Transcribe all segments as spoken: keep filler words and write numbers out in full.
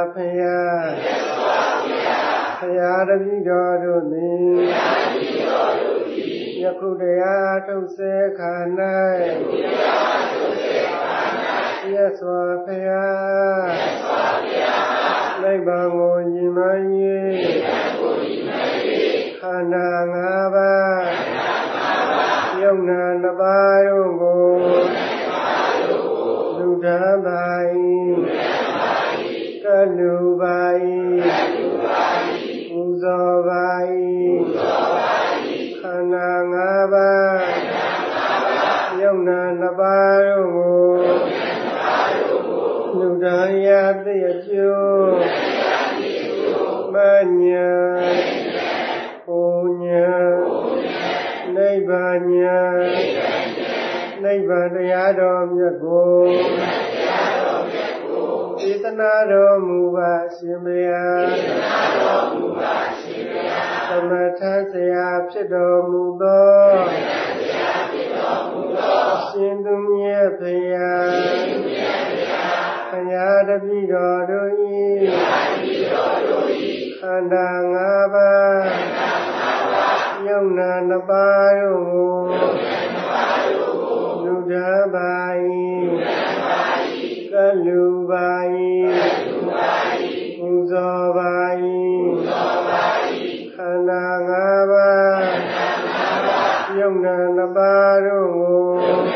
ဖယားဖယားတပည့်တော်တို့သည်ယခုတရားထုတ်စေခါ၌မြတ်စွာဘုရားနိဗ္ဗာန်ကိုရည်မှန်း၍ခန္ဓာ၅ပါးယုံနာနှစ်ပါးတို့ကိုလူထမ်းပါ၏ကလူပါ၏ပူဇော်ပါ၏ခန္ဓာ၅ပါးယုံနာနှစ်ပါးတို့ကိုလူထမ်းရသည်အကျိုးမညာပူညာနိဗ္ဗာန်ညာနိဗ္ဗာန်တရားတော်မြတ်ကိုသေသနာတော်မူပါရှင်ဘုရားသမထဆရာဖြစ်တော်မူသောရှင်သူမြတ်ဘုရားဘုရားတပည့်တော်တို့၏ခန္ဓာ၅ပါးယုံနာနှစ်ပါးတို့ကိုလူထမ်းပါ၏ကလူပါ၏ပူဇော်ပါ၏ခန္ဓာ၅ပါးယုံနာနှစ်ပါးတို့ကို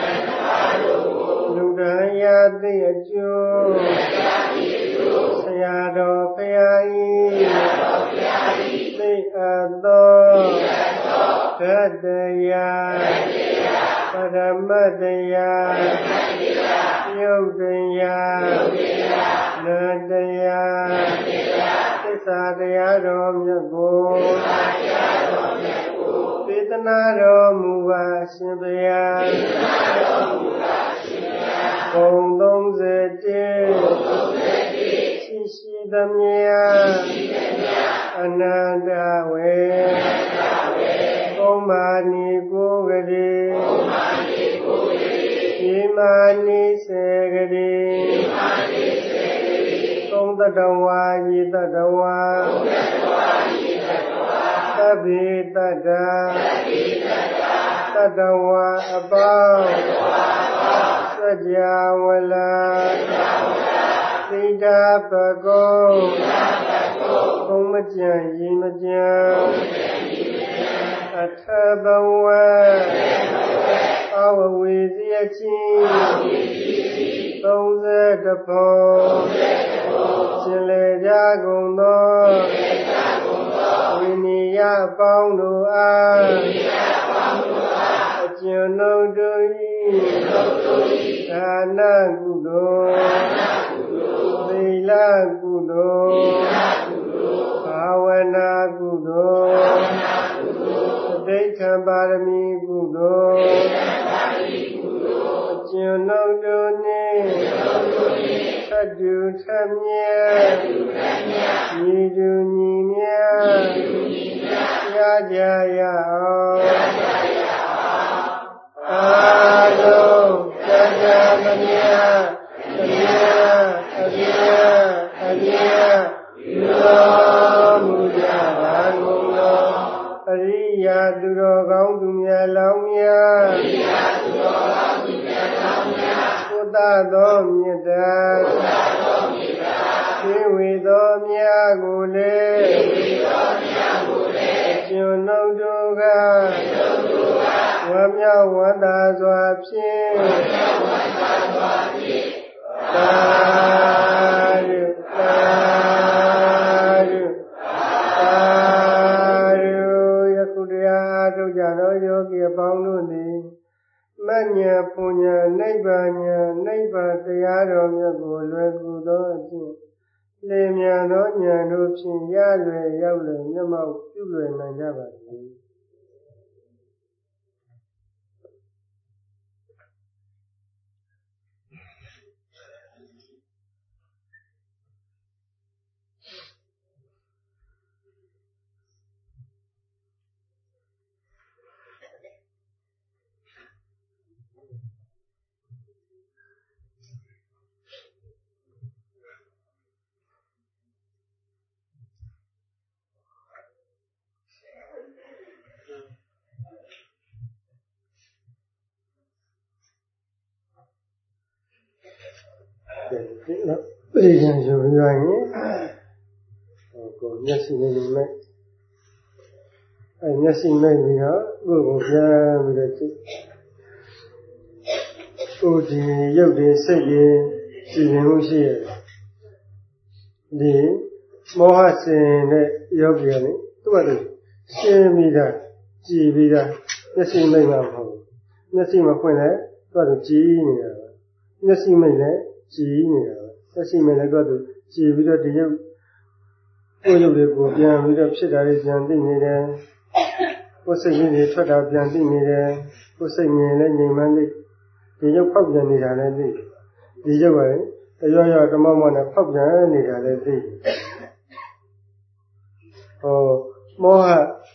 လူထမ်းရသည်အကျိုးဆရာတော်ဘုရား၏သိအပ်သောဓာတတရားပရမတ္တရားယုတ်တရားနတ်တရားသစ္စာတရားတော်မြတ်ကိုသေသနာတော်မူပါရှင်ဘုရားဘုံသုံးဆယ်ရှိရှိသမျှအနန္တဝေကုမ္မာနိကိုဂရေဒီမာနိစေဂရေသုံးတတဝါယိတတဝါသဗ္ဗေတတ္တာတတဝါအပေါင်းစัจ java လာသီတာပကောဘုံမကြံရေမကြံအထဘဝအဝဝေစီအချင်းသုံးဆယ်တဖို့ရှင်လေကြကုန်သောဝိနည်းအပေါင်းတို့အားအကျဉ်းတို့တို့၏ဒါနကုသိုလ်သီလကုသိုလ်ဘာဝနာကုသိုလ်ဒိဋ္ဌံပါရမီကုသိုလ်အကျဉ်းတို့တို့နှင့်သတ္တုထမြတ်ညီတူညီမြတ်ရကြရအောင်အာလုံးကြကြမမြတ်မမြတ်အမြတ်အမြတ်ယူတော်မူကြပါကုန်သောအရိယာသူတော်ကောင်းသူမြတ်လောင်းမြတ်အရိယာသူတော်ကောင်းသူမြတ်လောင်းမြတ်ဘုဒ္ဓသောမြတ်တာဘုဒ္ဓသောမြတ်တာသေဝေသောမြတ်ကိုလည်းသေဝေသောမြတ်ကိုလည်းကျွန်ုပ်တို့ကကျွန်ုပ်တို့ကဝမ်းမြောက်ဝမ်းသာစွာဖြင့်ဝမ်းမြောက်ဝမ်းသာစွာဖြင့်သာဓုသာဓုသာဓုယခုတရားထုတ်ကြသောယောဂီအပေါင်းတို့သည်မဉ္ဇဉ်ပူဉ္ဇဉ်နိဗ္ဗာန်ဉာဏ်နိဗ္ဗာန်တရားတော်မြတ်ကိုလွယ်ကူသောအကျင့်လင်းမြန်သောဉာဏ်တို့ဖြင့်ရလွယ်ရောက်လွယ်မျက်မှောက်ပြုလွယ်နိုင်ကြပါစေ။ပရိယံယူရရင်ကိုမျက်စိနဲ့မဲ့အဲမျက်စိမဲ့ပြီးတော့ကိုယ်ကိုပြန်ပြီးတော့ကြည့်ကိုဒီရုပ်တွေစိတ်တွေကြည်ရင်လို့ရှိရတယ်ဒီမောဟစင်တဲ့ယောဂီကလေသူ့ဘာလို့ရှင်းပြီးသားကြည်ပြီးသားမျက်စိမိတ်မှာမဟုတ်ဘူးမျက်စိမဖွင့်လဲသူ့ဘာလို့ကြည်နေတာပဲမျက်စိမိတ်လည်းကြည်နေတာပဲမျက်စိမိတ်လည်းသူ့ဘာလို့ကြည်ပြီးတော့ဒီရုပ်ကိုယ်ရုပ်တွေကိုပြန်ပြီးတော့ဖြစ်တာတွေပြန်သိနေတယ်ကိုယ်စိတ်ကြီးတွေထွက်တာပြန်သိနေတယ်ကိုယ်စိတ်ငြိမ်လည်းငြိမ်မှန်းသိဒီရုပ်ဖောက်ပြန်နေတာလည်းသိဒီရုပ်ကလည်းတရွရွတမောမောနဲ့ဖောက်ပြန်နေတာလည်းသိဟောမောဟ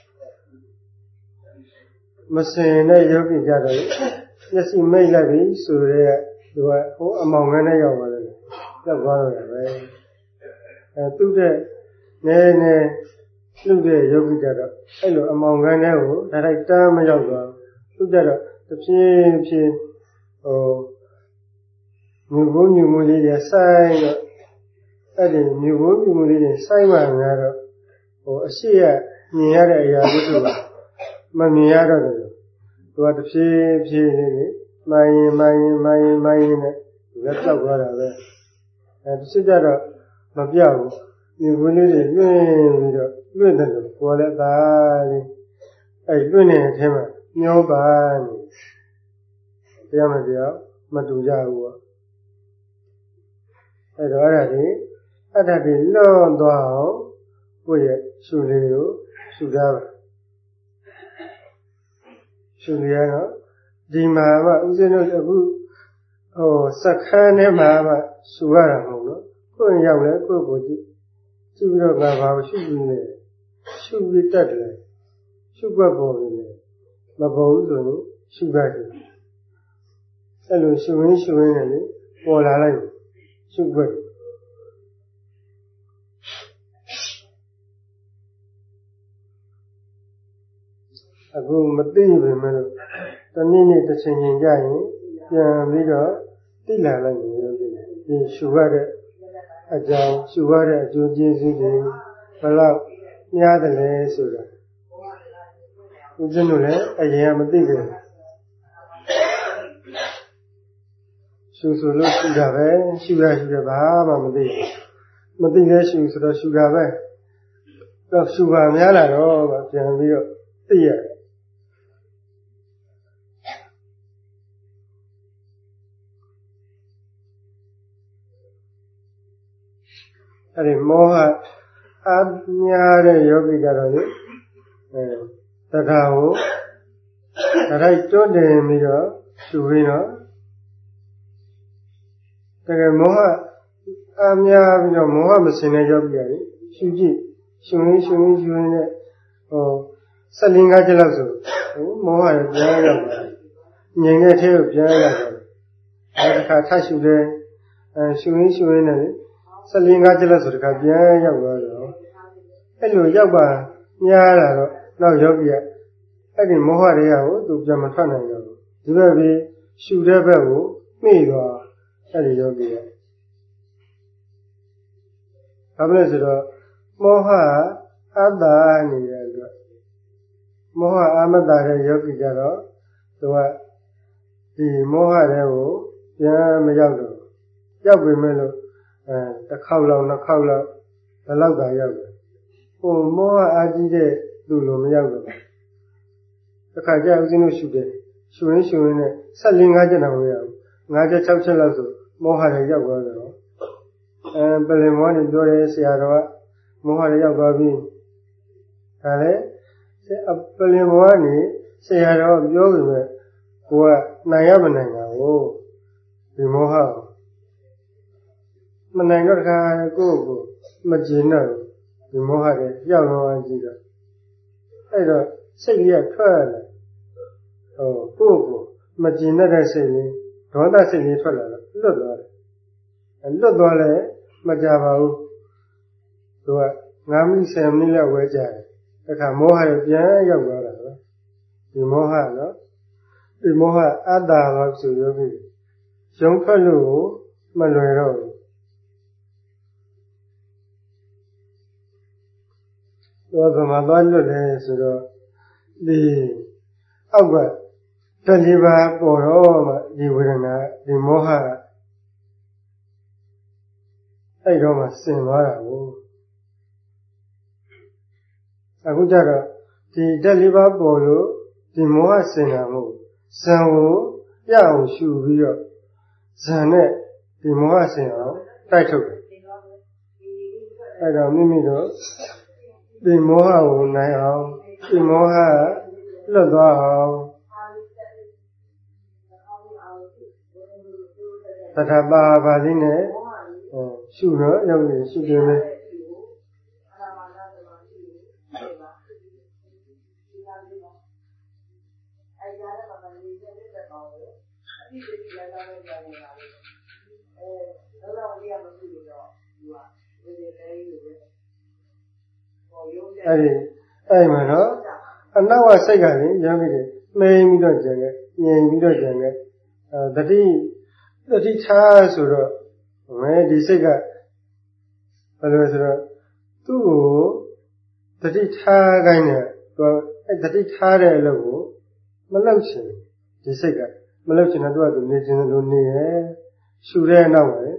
မစင်တဲ့ယောဂီကြတော့မျက်စိမိတ်လိုက်ပြီဆိုတော့သူကဟိုအမောင်ငန်းနဲ့ရောက်သွားတယ်လောက်သွားတော့ပဲအဲသူ့တဲ့နဲနဲသူ့တဲ့ယောဂီကြတော့အဲ့လိုအမောင်ငန်းနဲ့ကိုဒါတိုက်တမ်းမရောက်သွားသူ့ကြတော့တဖြည်းဖြည်းဟိုမြူဘူးမြူမူလေးတွေဆိုင်တော့အဲ့ဒီမြူဘူးမြူမူလေးတွေဆိုင်မှများတော့ဟိုအရှိရမြင်ရတဲ့အရာတွေဆိုမမြင်ရတော့တယ်သူကတဖြည်းဖြည်းလေးလေးမိုင်းမိုင်းမိုင်းမိုင်းနဲ့လက်ပြောက်သွားတာပဲအဲတချို့ကြတော့မပြောက်ဘူးမြူဘူးလေးတွေလွင့်ပြီးတော့လွင့်တယ်လို့ကိုယ်လည်းသာလေးအဲ့လွင့်နေတဲ့အထဲမှာမျောပါနေတရားမတရားမတူကြဘူးပေါ့အဲ့တော့အဲ့ဒါဒီအတ္တတွေလွန်သွားအောင်ကိုယ့်ရဲ့ရှုလေးကိုရှုထားပါရှုရတော့ဒီမှာမှဥစဉ်တို့အခုဟိုစက္ခန်းထဲမှာမှရှုရတာမဟုတ်နော်ကိုယ့်ရောက်လဲကိုယ့်ကိုကြည့်ကြည့်ပြီးတော့ငါဘာကိုရှုပြီးလဲရှုပြီးတတ်တယ်ရှုွက်ပေါ်ပြီးလဲမပေါ်ဘူးဆိုရင်ရှုကြတယ်အဲ့လိုရှုရင်းရှုရင်းနဲ့လေပေါ်လာလိုက်ရှုွက်အခုမသိပြီမလို့တနည်းနည်းတစ်ချိန်ချိန်ကြရင်ပြန်ပြီးတော့သိလာလိုက်ပြီလို့ဒီရှုရတဲ့အကြောင်းရှုရတဲ့အကျိုးကျေးဇူးတွေဘယ်လောက်များတယ်လဲဆိုတာဦးဇင်းတို့လည်းအရင်ကမသိခဲ့ဘူးရှုဆိုလို့ရှုတာပဲရှုရရှုရဘာမှမသိမသိလဲရှုဆိုတော့ရှုတာပဲတော့ရှုပါများလာတော့ပြန်ပြီးတော့သိရအဲ့ဒီမောဟအများတဲ့ယောဂီကြတော့လေအဲတခါကိုတခိုက်တွန်းတင်ပြီးတော့ရှုပြီးတော့တကယ်မောဟအများပြီးတော့မောဟမစင်တဲ့ယောဂီရတယ်ရှုကြည့်ရှုရင်းရှုရင်းရှုရင်းနဲ့ဟိုဆက်လင်းကားကြလောက်ဆိုဟိုမောဟရပြန်ရောက်တယ်ငြိမ်တဲ့ထဲကိုပြန်ရောက်တယ်အဲတခါထရှုတယ်အဲရှုရင်းရှုရင်းနဲ့ဆက်လင်းကားကြလောက်ဆိုတခါပြန်ရောက်သွားတော့အဲ့လိုရောက်ပါများလာတော့နောက်ယောဂီကအဲ့ဒီမောဟတွေကကိုသူပြန်မထွက်နိုင်တော့ဘူးဒီဘက်ပြီးရှုတဲ့ဘက်ကိုမိသွားအဲ့ဒီယောဂီကဘာဖြစ်လဲဆိုတော့မောဟအတ္တနေတဲ့အတွက်မောဟအမတ္တတဲ့ယောဂီကြတော့သူကဒီမောဟတွေကိုပြန်မရောက်တော့ရောက်ပြီမဲ့လို့အဲတစ်ခေါက်လောက်နှစ်ခေါက်လောက်ဘယ်လောက်သာရောက်တယ်ဟိုမောဟအာကြီးတဲ့သူလိုမရောက်တော့တစ်ခါကျဦးဇင်းတို့ရှုတယ်ရှုရင်းရှုရင်းနဲ့ဆက်လင်းငါးချက်တော့မရဘူးငါးချက်၆ချက်လောက်ဆိုမောဟတွေရောက်သွားတော့အဲပလင်မောနေပြောတယ်ဆရာတော်ကမောဟတွေရောက်သွားပြီဒါလည်းပလင်မောကနေဆရာတော်ပြောပြီမဲ့ကိုကနိုင်ရမနိုင်တာကိုဒီမောဟမနိုင်တော့တခါကိုယ့်ကိုမကျေနပ်ဒီမောဟတွေရောက်သွားကြည့်တော့အဲ့တော့စိတ်ကြီးကထွက်လာဟိုကိုယ့်ကိုမကျေနပ်တဲ့စိတ်လေးဒေါသစိတ်လေးထွက်လာတော့လွတ်သွားတယ်လွတ်သွားလဲမကြပါဘူးသူကငါးမိနစ်ဆယ်မိနစ်လောက်ဝဲကြတယ်တခါမောဟရပြန်ရောက်သွားတာပဲဒီမောဟနော်ဒီမောဟအတ္တလို့ဆိုရပြီရုံထွက်လို့မလွယ်တော့ဘူးတော့ဗမာသွားလွတ်လဲဆိုတော့ဒီအောက်ကတဏှာပေါ်တော့မှဒီဝေဒနာဒီမောဟအဲ့တော့မှဆင်သွားတာကိုအခုကျတော့ဒီဓာတ်လေးပါးပေါ်လို့ဒီမောဟဆင်တာမဟုတ်ဇံကိုရအောင်ရှုပြီးတော့ဇံနဲ့ဒီမောဟဆင်အောင်တိုက်ထုတ်တယ်အဲ့တော့မိမိတို့ဒီမောဟကိုနိုင်အောင်ဒီမောဟလွတ်သွားအောင်သတ္တပါပါလေးနဲ့ရှုတော့ရောက်နေရှုတယ်လေအဲ့ဒီအဲ့မှာတော့အနောက်ကစိတ်ကလည်းရမ်းပြီးတယ်မှိန်ပြီးတော့ကျန်တယ်ငြိမ်ပြီးတော့ကျန်တယ်အဲတတိတတိထားဆိုတော့မဲဒီစိတ်ကဘယ်လိုဆိုတော့သူ့ကိုတတိထားခိုင်းတယ်သူအဲတတိထားတဲ့အလုပ်ကိုမလုပ်ချင်ဒီစိတ်ကမလုပ်ချင်တော့သူကသူနေချင်လို့နေရရှူတဲ့အနောက်ပဲ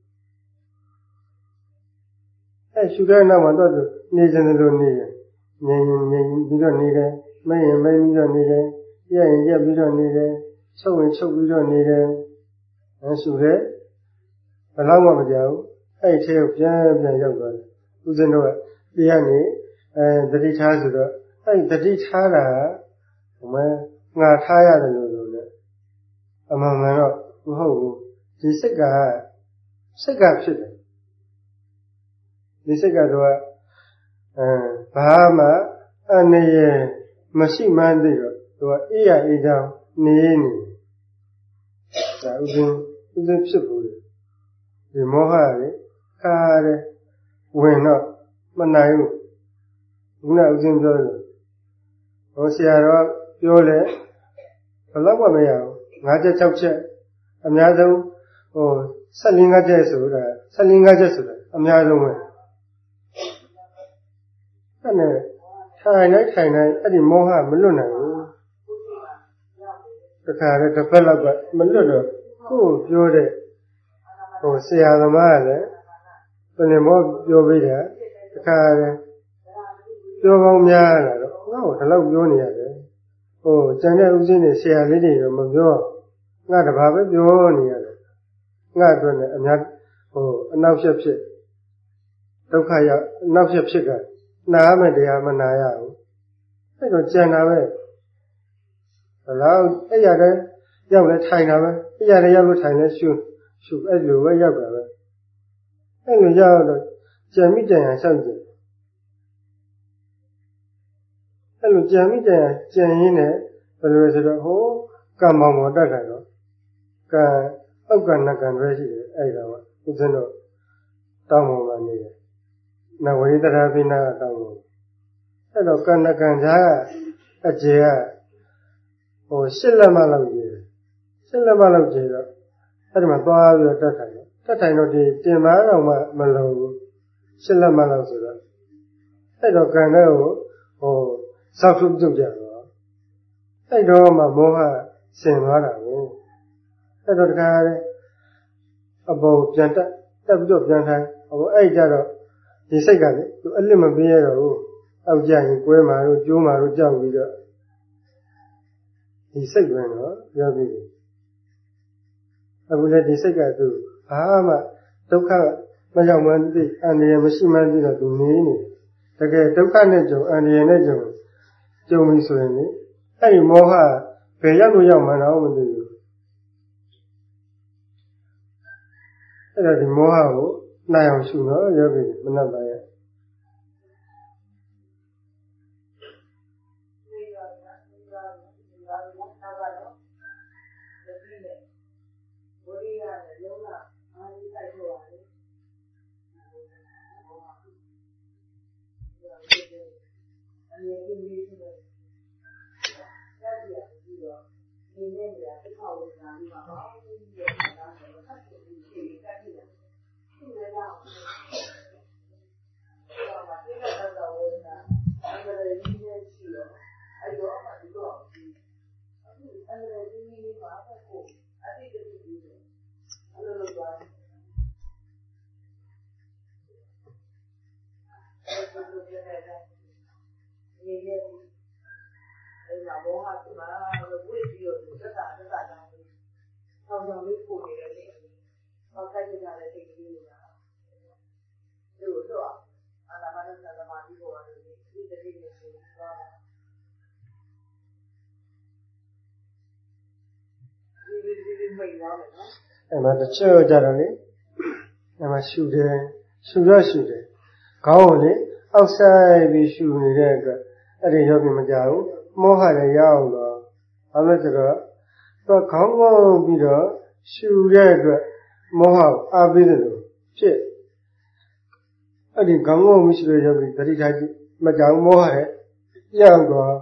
အဲရှူတဲ့အနောက်မှာတော့သူနေချင်လို့နေရငြိမ်ငြိမ်ပြီးတော့နေတယ်မရင်မပြီးတော့နေတယ်ရက်ရင်ရက်ပြီးတော့နေတယ်ချုပ်ရင်ချုပ်ပြီးတော့နေတယ်အဲရှူတဲ့ဘယ်တော့မှမကြောက်အဲ့ထဲကိုပြန်ပြန်ရောက်သွားတယ်ဦးဇင်းတို့ကဒီကနေအဲတတိထားဆိုတော့အဲ့တတိထားတာဟိုမဲငါထားရတယ်လို့လို့လေအမှန်မှန်တော့မဟုတ်ဘူးဒီစိတ်ကစိတ်ကဖြစ်တယ်ဒီစိတ်ကတော့အဲဘာမှအနေရမရှိမှန်းသိတော့သူကအေးရအေးချောင်းနေနေဒါဥစဉ်ဥစဉ်ဖြစ်ဘူးလေဒီမောဟလေခါတယ်ဝင်တော့မနိုင်ဘူးခုနဥစဉ်ပြောတယ်ဟောဆရာတော်ပြောလေဘယ်တော့မှမရဘူးငါးချက်၆ချက်အများဆုံးဟို၁၄ငါးချက်ဆိုတာ၁၄ငါးချက်ဆိုတာအများဆုံးပဲအဲ့နဲ့ထိုင်လိုက်ထိုင်လိုက်အဲ့ဒီမောဟမလွတ်နိုင်ဘူးတခါလေတစ်ဖက်လောက်ကမလွတ်တော့ကိုယ်ပြောတဲ့ဟိုဆရာသမားကလည်းဘယ်နဲ့မောပြောပေးတာတခါလေပြောကောင်းများလာတော့ငါ့ကိုဒီလောက်ပြောနေရတယ်ဟိုကျန်တဲ့ဥစဉ်တွေဆရာလေးတွေတော့မပြောငါတပါးပဲပြောနေရတယ်ငါအတွက်လည်းအများဟိုအနောက်ဖြစ်ဖြစ်ဒုက္ခရောက်အနောက်ဖြစ်ဖြစ်ကနားမယ်တရားမနာရဘူးအဲ့တော့ကြံတာပဲဘလောက်အဲ့ရတဲ့ရောက်လဲထိုင်တာပဲအဲ့ရတဲ့ရောက်လို့ထိုင်လဲရှုရှုအဲ့လိုပဲရောက်တာပဲအဲ့လိုရောက်တော့ကြံမိကြံရရှောက်ကြည့်အဲ့လိုကြံမိကြံရကြံရင်းနဲ့ဘယ်လိုဆိုတော့ဟိုကံမောင်ပေါ်တက်တယ်တော့ကံအောက်ကနကံပဲရှိတယ်အဲ့ဒါကဥစဉ်တော့တောင်းပေါ်မှာနေတယ်နဝိတရာပိနာတောင်းပေါ်အဲ့တော့ကံနကံကြားကအကျေကဟိုရှစ်လက်မလောက်ကြီးရှစ်လက်မလောက်ကြီးတော့အဲ့ဒီမှာသွားပြီးတော့တက်ထိုင်တယ်တက်ထိုင်တော့ဒီတင်မားတော့မှမလုံဘူးရှစ်လက်မလောက်ဆိုတော့အဲ့တော့ကံတဲ့ကိုဟိုစောက်ထုပြုတ်ကြတော့အဲ့တော့မှမောဟဆင်သွားတာကိုအဲ့တော့တခါလေအပေါ်ပြန်တက်တက်ပြီးတော့ပြန်ထိုင်ဟိုအဲ့ကြတော့ဒီစိတ်ကလေသူအလစ်မပေးရတော့ဘူးအောက်ကြရင်ကွဲမှာတို့ကျိုးမှာတို့ကြောက်ပြီးတော့ဒီစိတ်ဝင်တော့ပြောပြီးပြီအခုလည်းဒီစိတ်ကသူဘာမှဒုက္ခမရောက်မှန်းသိအန္တရာယ်မရှိမှန်းသိတော့သူနေနေတကယ်ဒုက္ခနဲ့ကြုံအန္တရာယ်နဲ့ကြုံကြုံပြီဆိုရင်လေအဲ့ဒီမောဟဘယ်ရောက်လို့ရောက်မှန်းတော့မသိဘူးအဲ့ဒါဒီမောဟကိုနိုင်အောင်ရှုတော့ယောဂီမနှက်ပါရဲ့အဲ့မှာတစ်ချက်ကြတော့လေအဲ့မှာရှူတယ်ရှူရရှူတယ်ခေါင်းကိုလေအောက်ဆိုင်ပြီးရှူနေတဲ့အတွက်အဲ့ဒီယောဂီမကြဘူးမောဟလည်းရအောင်တော့ဘာလို့ဆိုတော့သူခေါင်းကောင်းပြီးတော့ရှူတဲ့အတွက်မောဟအားပေးတယ်လို့ဖြစ်အဲ့ဒီခေါင်းကောင်းပြီးရှူတဲ့ယောဂီတတိထားကြည့်မကြဘူးမောဟလည်းရအောင်တော့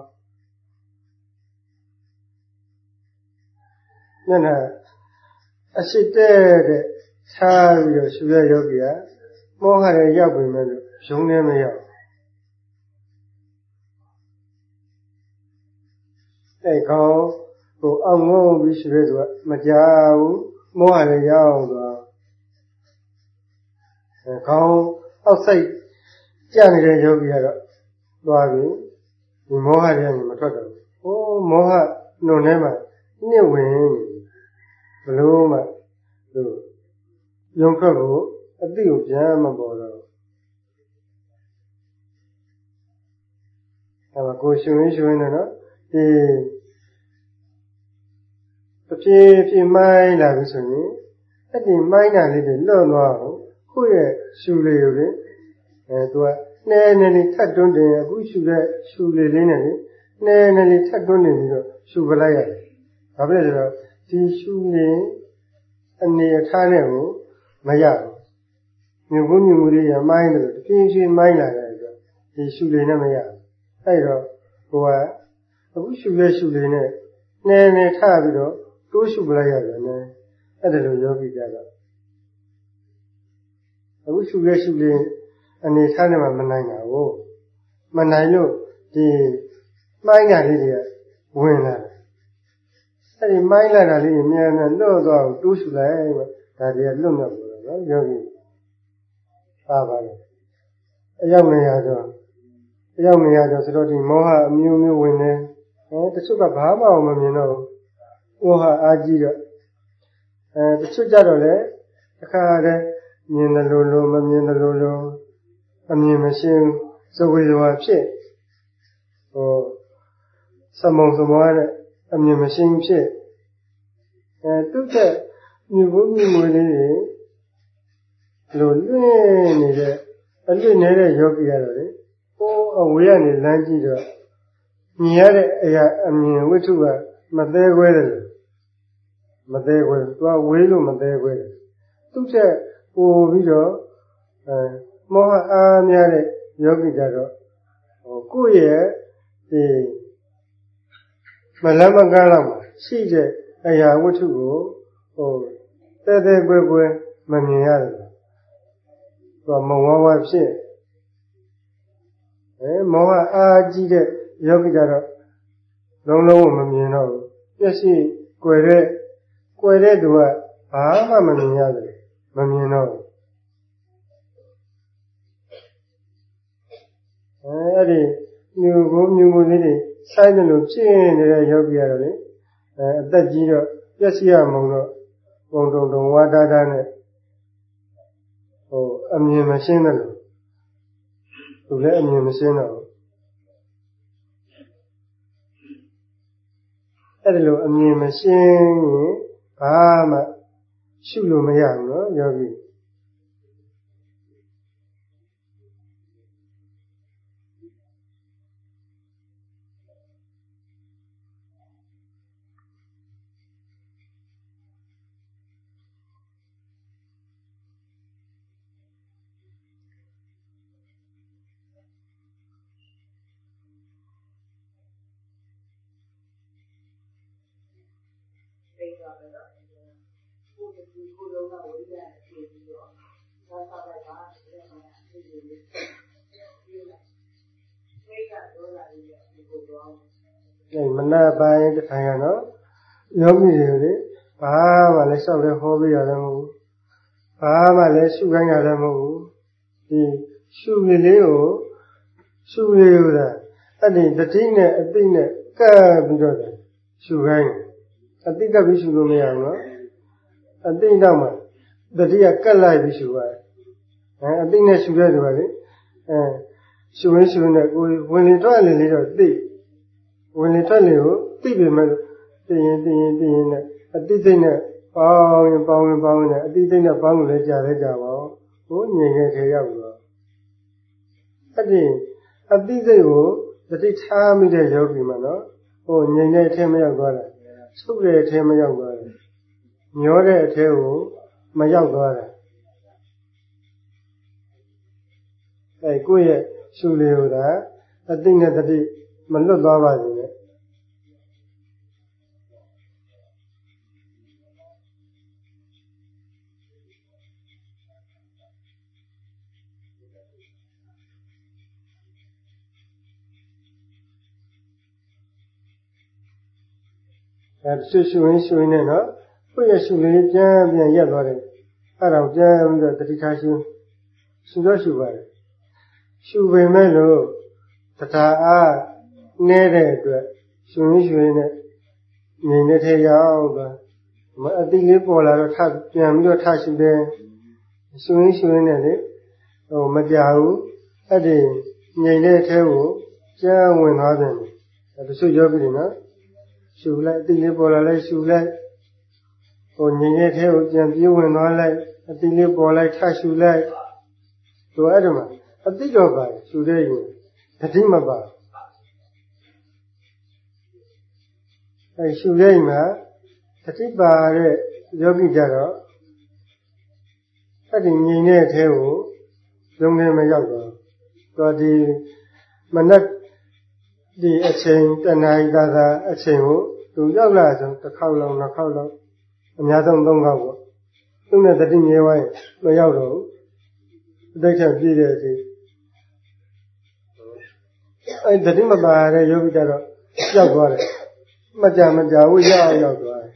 ညနေအစစ်တဲ့တဲ့ထားပြီးတော့ရှူတဲ့ယောဂီကမောဟလည်းရောက်ပြီမဲ့လို့ယုံနေမရောက်အဲ့ခေါင်းဟိုအောင်ငုံပြီးရှူတဲ့သူကမကြောက်ဘူးမောဟလည်းရောက်သွားအဲခေါင်းအောက်ဆိုင်ကြနေတဲ့ယောဂီကတော့သွားပြီဒီမောဟတွေကနေမထွက်တော့ဘူးဟိုးမောဟနှုတ်ထဲမှာနှိမ့်ဝင်နေဘလို့မှသူယုံထွက်ဖို့အတိကိုပြန်မပေါ်တော့အဲမှာကိုရှင်ရင်းရှင်နေနော်ဒီအပြေးပြေးမိုင်းလာပြီဆိုရင်အဲ့ဒီမိုင်းတာလေးတွေလွတ်သွားအောင်ကိုယ့်ရဲ့ရှူလေးကိုလေအဲသူကနည်းနည်းလေးထပ်တွန်းတယ်အခုရှူတဲ့ရှူလေးလေးနဲ့လေနည်းနည်းလေးထပ်တွန်းနေပြီးတော့ရှူပလိုက်ရတယ်ဘာဖြစ်လဲဆိုတော့ဒီရှူနေအနေအထားနဲ့ကိုမရဘူးမြုပ်ဘူးမြုပ်မှုလေးရမိုင်းတယ်လို့တဖြည်းဖြည်းမိုင်းလာတယ်ဆိုတော့ဒီရှူလေးနဲ့မရဘူးအဲ့တော့ဟိုကအခုရှူတဲ့ရှူလေးနဲ့နည်းနည်းထပြီးတော့တိုးရှုပလိုက်ရတယ်နဲ့အဲ့ဒါလိုယောဂီကြတော့အခုရှုလဲရှုလဲအနေထားနဲ့မှမနိုင်တာကိုမနိုင်လို့ဒီမိုင်းတာလေးတွေကဝင်လာတယ်အဲ့ဒီမိုင်းလာတာလေးအများနဲ့လွတ်သွားအောင်တိုးရှုလိုက်ဒါတွေကလွတ်မြောက်သွားတော့နော်ယောဂီပါပါလေအရောက်နေရတော့အရောက်နေရတော့ဆိုတော့ဒီမောဟအမျိုးမျိုးဝင်နေဟောတချို့ကဘာမှမမြင်တော့ဝဟအာကြီးတော့အဲတချို့ကြတော့လေတစ်ခါတည်းမြင်တယ်လို့လို့မမြင်တယ်လို့လို့အမြင်မရှင်းသဝေဝါဖြစ်ဟိုသမုံသမွားနဲ့အမြင်မရှင်းဖြစ်အဲတုတ်တဲ့မြူဘူးမြူမွေလေးတွေလို့လွင့်နေတဲ့အလွင့်နေတဲ့ယောဂီရတော့လေဟိုအဝေးကနေလမ်းကြည့်တော့မြင်ရတဲ့အရာအမြင်ဝိတ္ထုကမသေးခွဲတယ်မသေးခွဲသူကဝေးလို့မသေးခွဲတယ်သူ့ချက်ပို့ပြီးတော့အဲမောဟအားများတဲ့ယောဂီကြတော့ဟိုကိုယ့်ရဲ့ဒီမလမကားလောက်မှာရှိတဲ့အရာဝိတ္ထုကိုဟိုသေးသေးခွဲခွဲမမြင်ရတယ်သူကမုံဝါးဝါဖြစ်အဲမောဟအားကြီးတဲ့ယောဂီကြတော့လုံးလုံးမမြင်တော့ဘူးမျက်စိကွယ်တဲ့ကွယ်တဲ့သူကဘာမှမမြင်ရတယ်မမြင်တော့ဘူးအဲအဲ့ဒီမြူကိုမြူကိုလေးတွေဆိုင်တယ်လို့ဖြစ်နေတဲ့ယောဂီရတော့လေအဲအသက်ကြီးတော့မျက်စိရမုံတော့ပုံတုံတုံဝါတာတာနဲ့ဟိုအမြင်မရှင်းတယ်လို့သူလည်းအမြင်မရှင်းတော့ဘူးအဲ့ဒါလိုအမြင်မရှင်းရင်ဘာမှရှုလို့မရဘူးနော်ယောဂီအဲမနာပိုင်းတစ်ခါရနော်ယောဂီတွေလေဘာမှလည်းစောက်လည်းဟောပြရတယ်မဟုတ်ဘူးဘာမှလည်းရှုခိုင်းရတယ်မဟုတ်ဘူးဒီရှုလေးလေးကိုရှုလေးဥဒါအဲ့ဒီတတိနဲ့အသိနဲ့ကပ်ပြီးတော့ရှုခိုင်းအသိကပ်ပြီးရှုလို့မရဘူးနော်အသိတော့မှတတိကကပ်လိုက်ပြီးရှုရတယ်အဲအသိနဲ့ရှုတဲ့သူကလေအဲရှုရင်းရှုနေကိုဝင်လေထွက်လေလေးတော့သိဝင်လေထွက်လေကိုသိပေမဲ့သိရင်သိရင်သိရင်နဲ့အသိစိတ်နဲ့ပေါင်းရင်ပေါင်းရင်ပေါင်းရင်အတိစိတ်နဲ့ပေါင်းလို့လည်းကြာလဲကြာပါဘူးဟိုငြိမ်နေထဲရောက်တော့အဲ့ဒီအတိစိတ်ကိုတတိထားမိတဲ့ယောဂီမှာနော်ဟိုငြိမ်နေထဲမရောက်သွားတယ်ဆုပ်တဲ့အထဲမရောက်သွားတယ်မျောတဲ့အထဲကိုမရောက်သွားတယ်အဲကိုယ့်ရဲ့ရှုလေးကိုသာအတိနဲ့တတိမလွတ်သွားပါစေနဲ့အဲရှုရှုရင်းရှုရင်းနဲ့နော်ကိုယ့်ရဲ့ရှုလေးပြန်ပြန်ရက်သွားတယ်အဲ့ဒါကိုပြန်ပြီးတော့တတိထားရှုရှုတော့ရှုပါတယ်ရှုပေမဲ့လို့တရားအားနေတဲ့အတွက်ရှုရင်းရှုရင်းနဲ့ငြိမ်တဲ့ထဲရောက်သွားမအတိလေးပေါ်လာတော့ထပြန်ပြီးတော့ထရှုတယ်ရှုရင်းရှုရင်းနဲ့လေဟိုမကြဘူးအဲ့ဒီငြိမ်တဲ့ထဲကိုကျမ်းဝင်သွားတယ်တချို့ယောဂီတွေနော်ရှုလိုက်အတိလေးပေါ်လာလိုက်ရှုလိုက်ဟိုငြိမ်တဲ့ထဲကိုပြန်ပြေးဝင်သွားလိုက်အတိလေးပေါ်လိုက်ထရှုလိုက်ဆိုအဲ့ဒါမှာအတိတော့ပါရှုတဲ့ရင်တတိမပါအဲရှုတဲ့ရင်မှာတတိပါတဲ့ယောဂီကြတော့အဲ့ဒီငြိမ်တဲ့ထဲကိုလုံးနေမရောက်တော့တော့ဒီမနက်ဒီအချိန်တဏှာဤသာသာအချိန်ကိုသူရောက်လာဆုံးတစ်ခေါက်လောက်နှစ်ခေါက်လောက်အများဆုံးသုံးခေါက်ပေါ့သူနဲ့တတိမြဲဝိုင်းမရောက်တော့ဘူးအတိတ်ကပြည့်တဲ့အချိန်အဲတတိမပါတဲ့ယောဂီကြတော့ရောက်သွားတယ်မကြမကြဘူးရောက်ရောက်သွားတယ်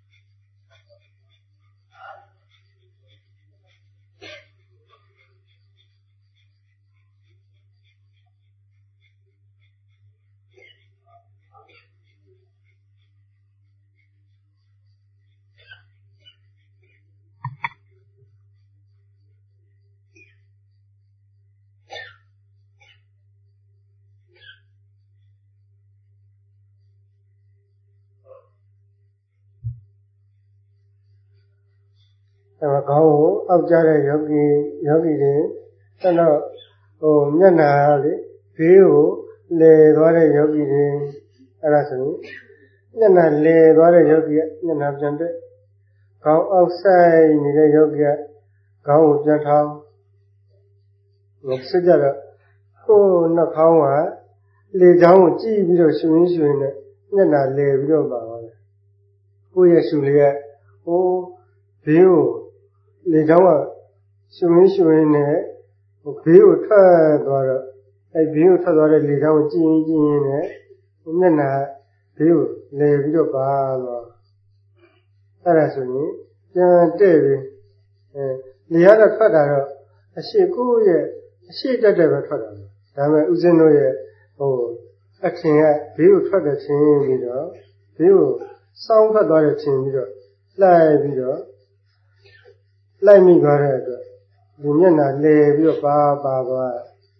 အဲမှာခေါင်းကိုအောက်ကြတဲ့ယောဂီယောဂီတွေဆက်တော့ဟိုမျက်နှာလေဘေးကိုလဲသွားတဲ့ယောဂီတွေအဲ့ဒါဆိုရင်မျက်နှာလဲသွားတဲ့ယောဂီကမျက်နှာပြန်တက်ခေါင်းအောက်ဆိုင်နေတဲ့ယောဂီကခေါင်းကိုပြန်ထောင်းဒီစစ်ကြတော့ကိုယ်နှာခေါင်းကလေချောင်းကိုကြည့်ပြီးတော့ရှင်ရင်းရှင်နဲ့မျက်နှာလဲပြီးတော့ပါသွားတယ်ကိုယ့်ရဲ့ရှုလေးကဟိုဘေးကိုလေချောင်းကရှင်ရင်းရှင်နဲ့ဟိုဘေးကိုထွက်သွားတော့အဲဘေးကိုထွက်သွားတဲ့လေချောင်းကိုကြည့်ရင်ကြည့်ရင်နဲ့မျက်နှာဘေးကိုလဲပြီးတော့ပါသွားအဲ့ဒါဆိုရင်ပြန်တဲ့ပြီးအဲလေရတော့ထွက်တာတော့အရှိကိုယ့်ရဲ့အရှိတက်တဲ့ပဲထွက်တာဒါပေမဲ့ဥစဉ်တို့ရဲ့ဟိုအခင်ကဘေးကိုထွက်တဲ့ချင်းပြီးတော့ဘေးကိုစောင်းထွက်သွားတဲ့ချင်းပြီးတော့လိုက်ပြီးတော့လိုက်မိသွားတဲ့အတွက်ဒီမျက်နှာလဲပြီးတော့ပါပါသွား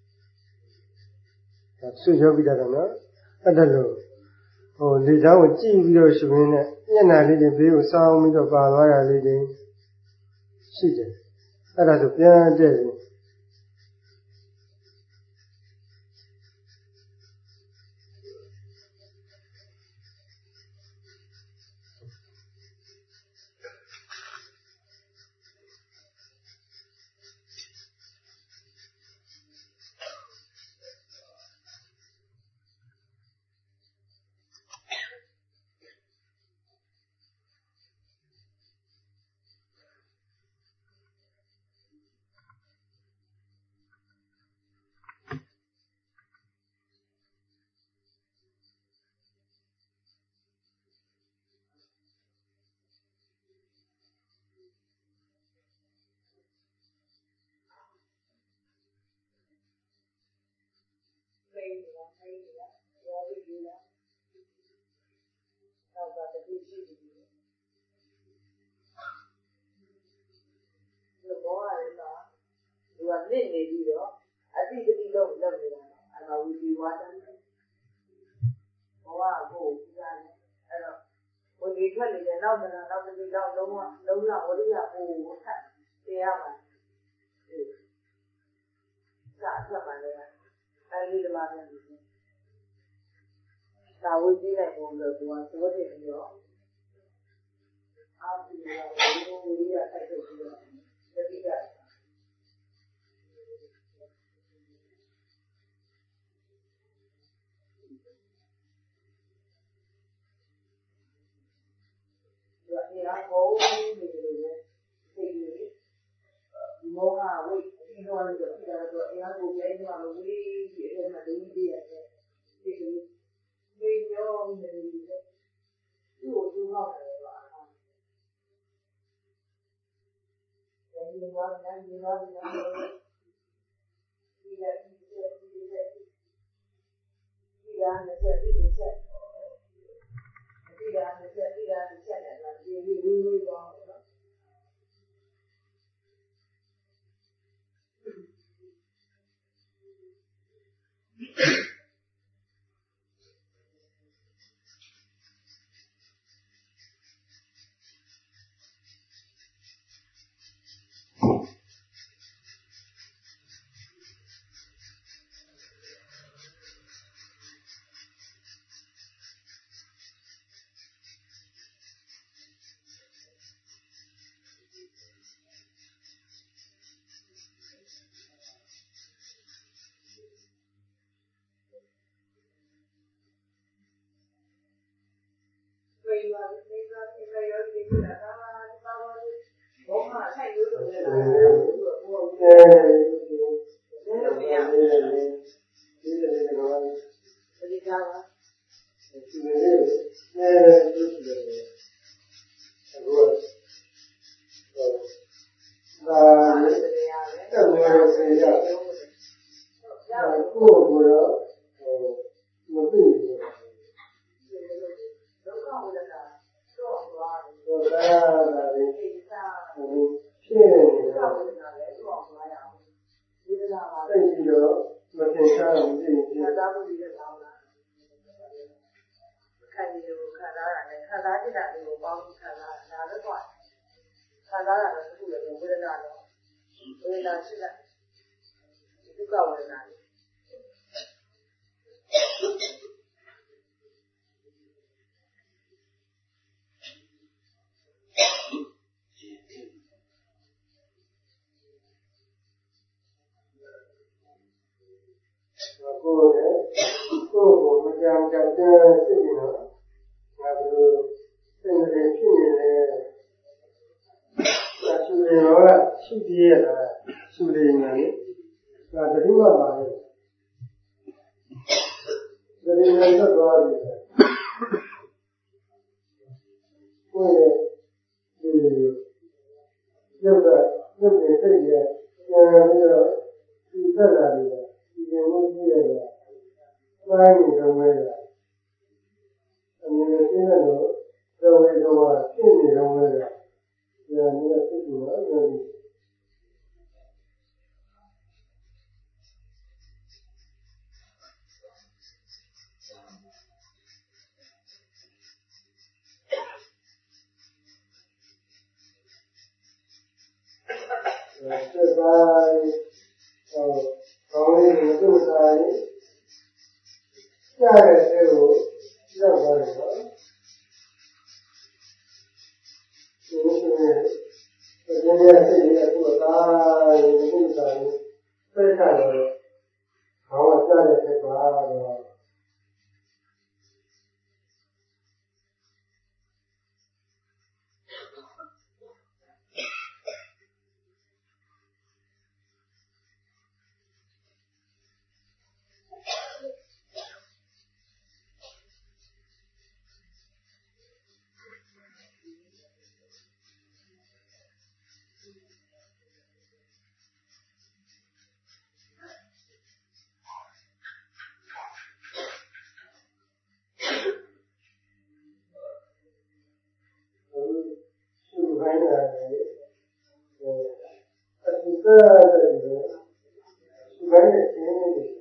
ဒါသူယောဂီတာတော့နော်အဲ့ဒါလို့ဟိုလေချောင်းကိုကြည့်ပြီးတော့ရှင်ရင်းနဲ့မျက်နှာလေးတွေဘေးကိုစောင်းပြီးတော့ပါသွားတာလေးတွေရှိတယ်အဲ့ဒါဆိုပြန်တဲ့နေတာရောပြီးပြီလားတော့ပါတတိရှိပြီဒီဘောရတယ်ကသူကနစ်နေပြီးတော့အတိတတိလုံးလုပ်နေတာအဲ့ဒါဝီဒီဝါဒန်ဘောကကိုကြားတယ်အဲ့တော့ဝီဒီထွက်နေတဲ့နောက်တနာနောက်တတိလောက်လုံးဝလုံးဝဝိရိယကိုထပ်တရားမှာစာအပ်ပါလေအဲဒီဒီမှာနေဒါဝိကြည့်နိုင်ဖို့လို့ကိုယ်ကသိတယ်ပြီးတော့အာဒီရောဝိရိယထိုက်ထုတ်ပြီးတော့တတိယဒီအကောင်းနေလို့သိတယ်မောဟဝိဒီလိုလည်းဒီကတော့အရာကိုပြန်လာလို့ဝိဒီအဲ့မှာဒုတိယရဲ့ဒီလိုဒီရောနေတယ်သူ့ကိုသူ့ဟောက်တယ်ပါအဲဒီမှာလည်းဒီမှာလည်းဒီရဲ့ဒီရဲ့ဒီရဲ့ဒီကနေ့ဆက်ဒီဆက်ဒီကနေ့ဆက်ဒီကနေ့ဆက်တယ်ဒီဝိဝိဝိပေါ့နော်ဒီမှာဒီမှာဒီမှာရောဒီကလာတာဒီပါဘောဘောမှာဆိုင်လို့ဆိုနေတာဘောအဲဒီလိုမရဘူးဒီလိုလည်းတော့ဒီကပါဒီလိုလည်းအဲဒီလိုလည်းအခုဒါလည်းတရားပဲတော့မျိုးစေရကိုကိုတော့မသိဘူးဒုက္ခဝိဒနာတော့သွားတယ်ဒါဒါလေးဖြစ်နေတာဒုက္ခဝိဒနာလည်းတော့သွားရအောင်ဒီကလာပါသိပြီးတော့မထင်ရှားဘူးသိရင်သာမှုတွေတောင်းတာခံရလို့ခံစားရတယ်ခံစားจิตလေးကိုပေါင်းပြီးခံစားတာဒါလည်းတော့ခံစားရတာတစ်ခုလည်းဝိဒနာတော့ဝိဒနာရှိတဲ့ဒုက္ခဝိဒနာကိုယ်နဲ့ကိုယ်ကိုမကြောင်ကြတဲ့စိတ်နော်ငါတို့စိတ်နဲ့ဖြစ်နေတယ်အဆူတွေရောရှိသေးရတာဆူတွေနေဒါတတိယပါလေတတိယတော့သွားပြီကိုယ်ရဲ့ဒီရုပ်ကရုပ်ရဲ့စိတ်ရဲ့ဉာဏ်ပြီးတော့ဒီသက်လာတယ်ဒီလိုမျိုးကြည့်ရတာပိုင်းနေတော့မဲတာအမြင်နဲ့ရှင်းတဲ့လို့တော်ဝေတော်ဖြစ်နေတော့မဲတာဉာဏ်နဲ့စိတ်ကလည်းဆက်ပိုင်းဟောကောင်းလေးကိုတို့ဆိုင်ကြားတဲ့အဲကိုရောက်သွားတယ်နော်ဒီလိုဆိုရင်ဒီနေ့စိတ်နဲ့အခုသာရင်ဒီဆိုင်စိတ်ကတော့ခေါင်းကကြားတဲ့ဖြစ်ပါတော့的原来前面的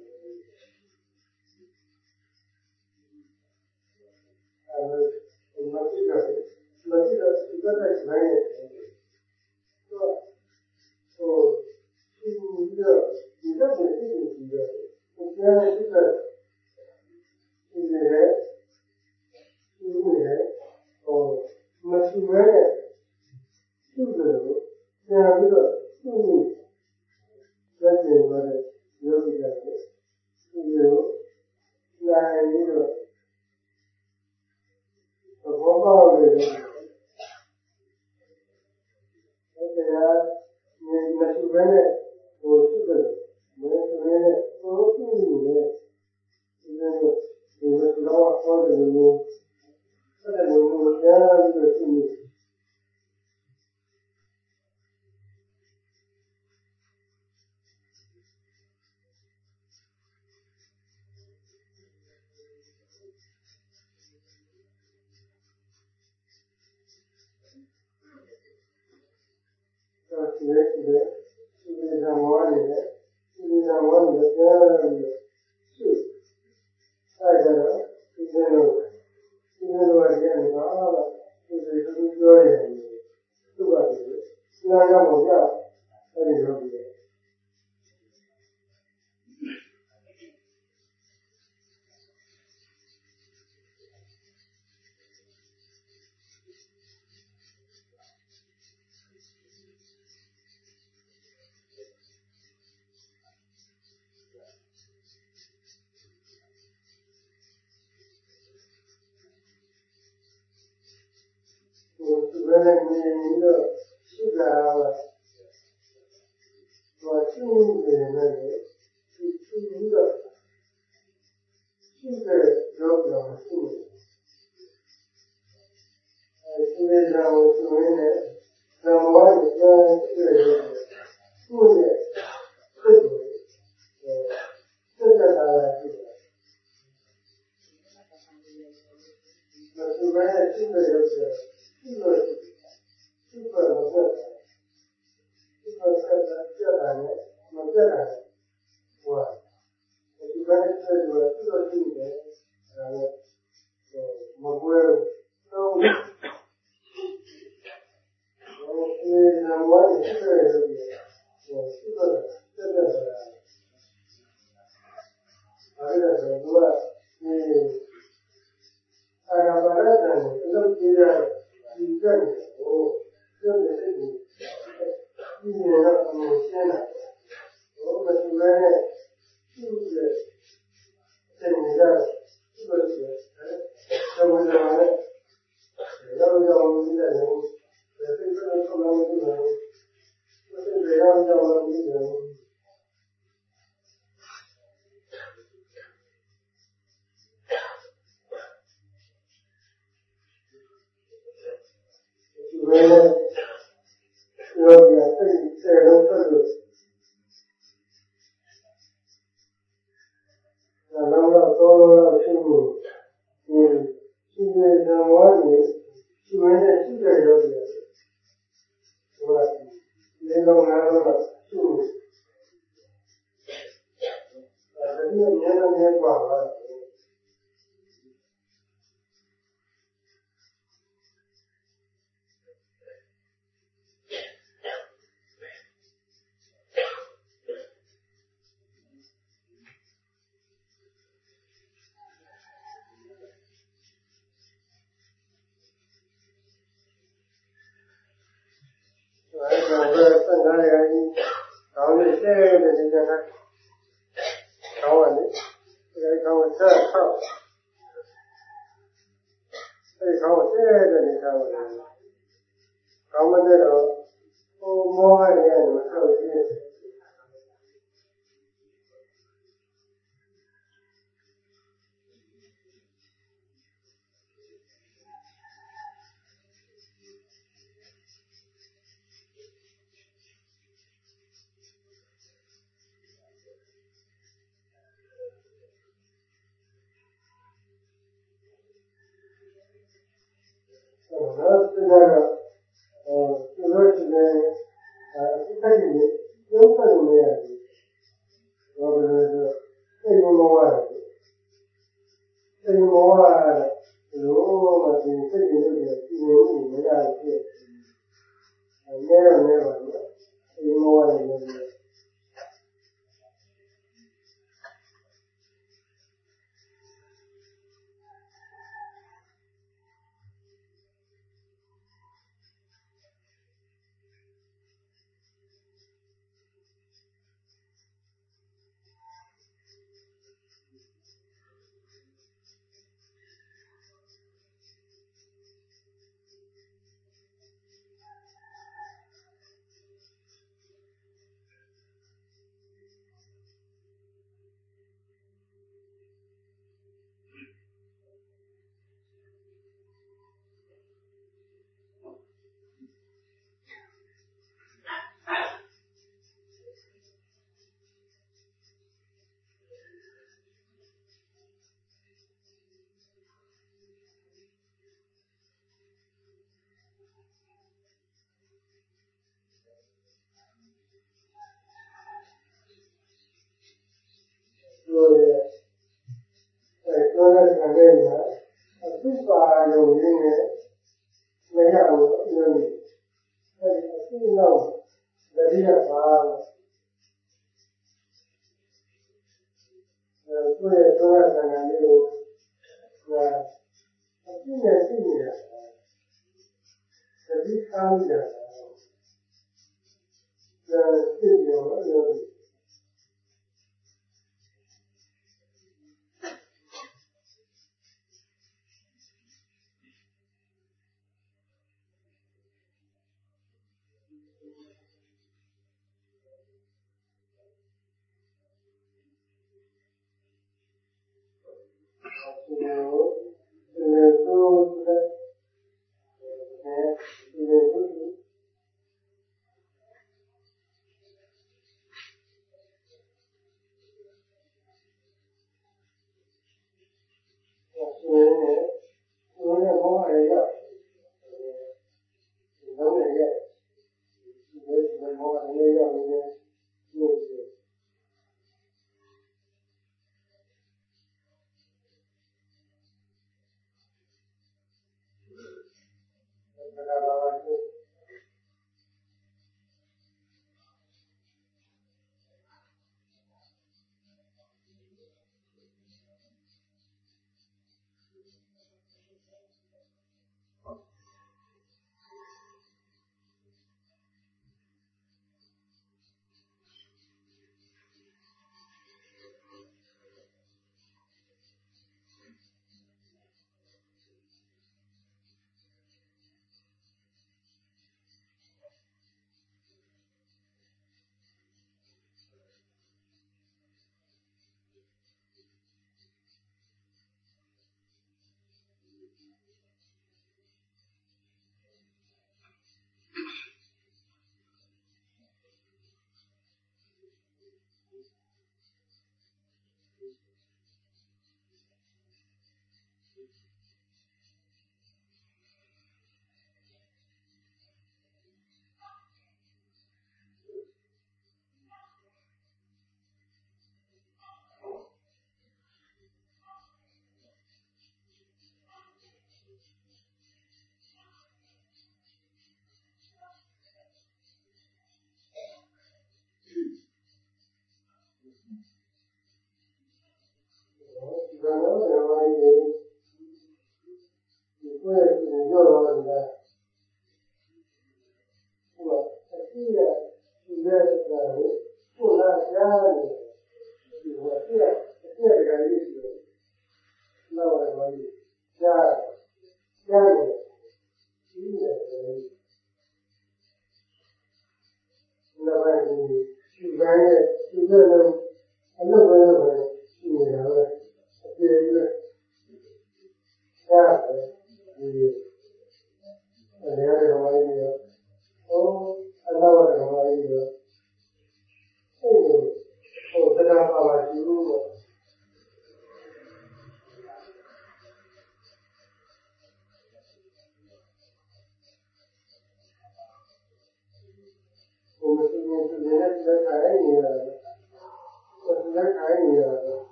呃我们这个我们这个一个在原来前面是吧？哦，是一个你的本身就是一个，我原来这个是人是人哦，我们是原来就是人，这样一个生命在整个的有一个有来一个广告的人，而且呢，你那是原来我是个，我是原来我是你的，那个你们知道我说的人物，这个人物这样一个生命。要学习的，世界上我里的，世界上我里的这样的事，大家呢，今天呢，今天的话讲啥了？就是这个表演的，对吧？虽然让我讲，那你说别。我是原来你一个是个，我心里面那个是是一个，是个有表示。世界上我是为了让我有个这个事业自主，呃，这个当然是的。我是为了这个有个这个这个我这这个这个这两年我这两年我我是为了这个这个事业呃呃我不都。我我也是这个，我是个这个的，啊这个是什么？你按照本来讲，能记得一个年，我这个是你一年的五千了，我们这边呢就是这你的这个是，这么着呢，要要我们的人。这个这个不能不能，这个要叫我们这个，因为这个这这人这个，那能够多清楚，嗯，世界上我你，因为这世界有点，是吧？那种那种的，就。这个年都年广了。我讲个正常原因，然后你现在的你讲看，看我的，这个看我这看，这看我这个你看我的，看我这种，我摸看你看你们手机。我是那个，呃，这个是呢，呃，是这里有 again, a super young may have learned that you know the real power. The way to work and you were a senior senior, the big calendar, the studio.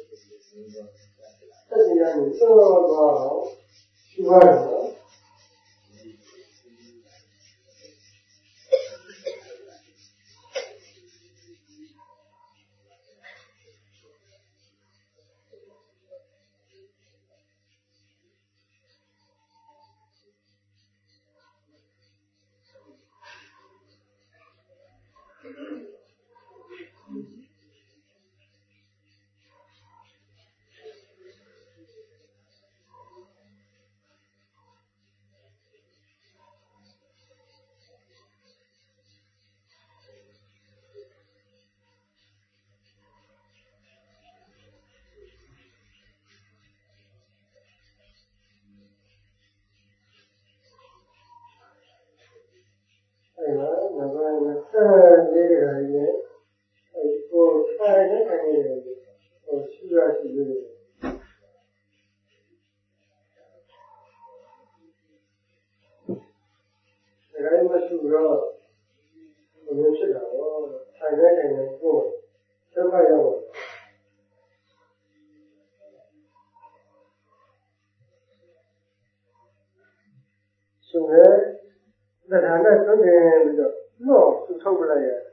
တက်နေရတယ်စောတော့တော့ရှိပါတယ်နော်အဲ့ဒါငါကလည်းဆက်လေးရတယ်လေအဲ့ကိုထိုင်နေနေတယ်ဟိုရှိရရှိလေးတယ်ဒါလည်းမရှိတော့ဘယ်လိုဖြစ်တာတော့ထိုင်နေနေကိုဒုက္ခရောက်ဆိုရဲတရားနဲ့တွန်းတင်ပြီးတော့တော့သူထုတ်ပလိုက်ရတယ်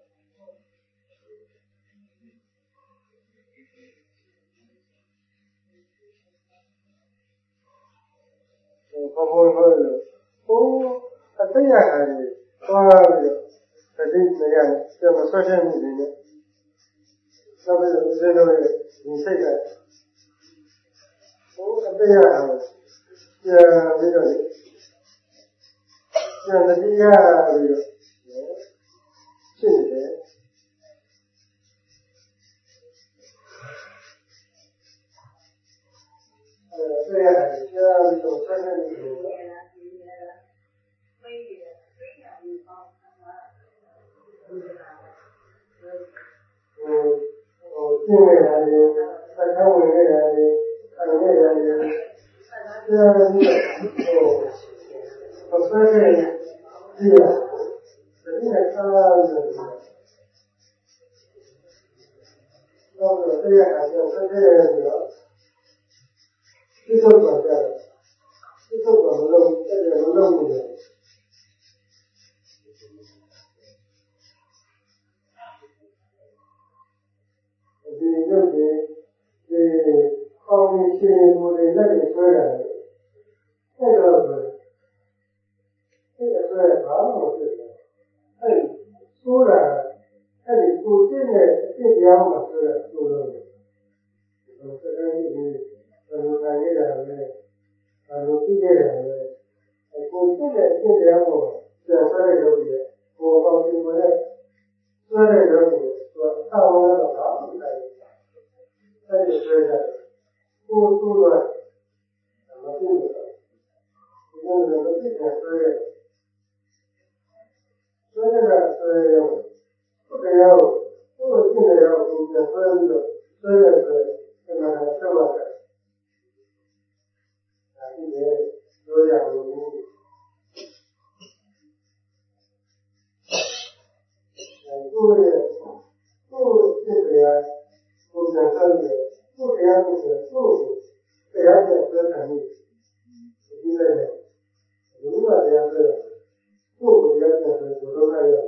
ဟိုဘောဘောဘောဟိုအတရဟာကြီးသွားပြီးတော့တတိမရပြန်မဆွဲထည့်မှုတွေနဲ့နောက်ပြီးတော့ဦးဇင်းတို့ရဲ့ဒီစိတ်ကဟိုအတရဟာပြန်ပြီးတော့ပြန်တတိယပြီးတော့ဖြစ်နေတယ်အဲဒါကကြာပြီးတော့ဆက်နေတယ်ဟိုဟိုပြင်ရတယ်စကားဝင်ရတယ်အဲ့ဒါရတယ်ကြာပြီးဟိုဆက်နေတယ်ဒီကဒီကစားရတယ်တော့တရားအကျိုးဆက်နေတယ်ဆိုတော့ဒီလိုပါကြတယ်ဒီလိုပါမလို့တဲ့မလို့နေတယ်ဒီရုပ်တွေဒီအောင်းနေချင်းမူတွေလက်တွေဆွဲရတယ်အဲ့တော့အဲ့ဒါဆိုဘာလို့ဖြစ်လဲအဲ့ဆိုတာအဲ့ဒီကိုကျင့်တဲ့အစ်တရားမှာဆိုရဆိုလို့ဒီစကားကြီးဒီဘယ်လိုခံရတာလဲဘယ်လိုသိခဲ့တာလဲအဲ့ကိုကျင့်တဲ့အစ်တရားမှာပြန်ဆွဲရလို့ရတယ်ကိုယ်ပေါင်းခြင်းနဲ့ဆွဲရလို့သူအအောင်တော့ဘာမှမဆိုင်ဘူးအဲ့ဒီဆွဲရတယ်ကိုယ်သူ့တော့မသိဘူးကိုယ်လည်းမသိတဲ့ဆွဲရဆွဲရတာဆွဲရဟုတ်တယ်ရောကိုယ်ကျင့်တယ်ရောကိုယ်ပြန်ဆွဲပြီးတော့ဆွဲရဆွဲဒီမှာဆက်လာတယ်ဒါကြည့်လေပြောရလို့ကိုယ်ရဲ့ကိုယ်ကျင့်တယ်ကိုယ်ပြန်ဆွဲတယ်ကိုယ်တရားကိုယ်ကိုယ်တရားပြန်ဆွဲတယ်ဒီလိုလေဘုရားတရားဆွဲတယ်ကိုယ်ကိုတရားပြန်ဆွဲဘုရားရဲ့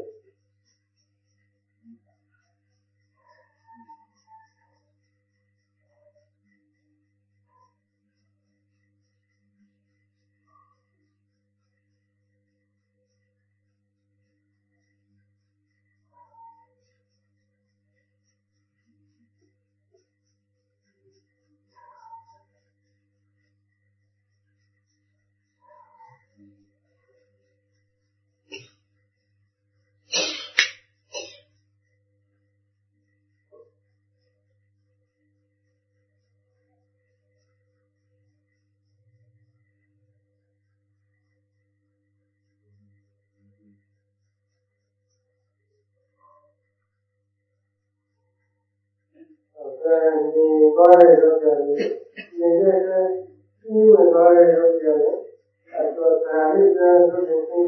အဲဒီဘာလဲတော့ကြတယ်ဒီနေ့ဒီမှာဘာလဲတော့ကြတယ်အဲတော့ဒါလေးစမ်းလို့ရှိရင်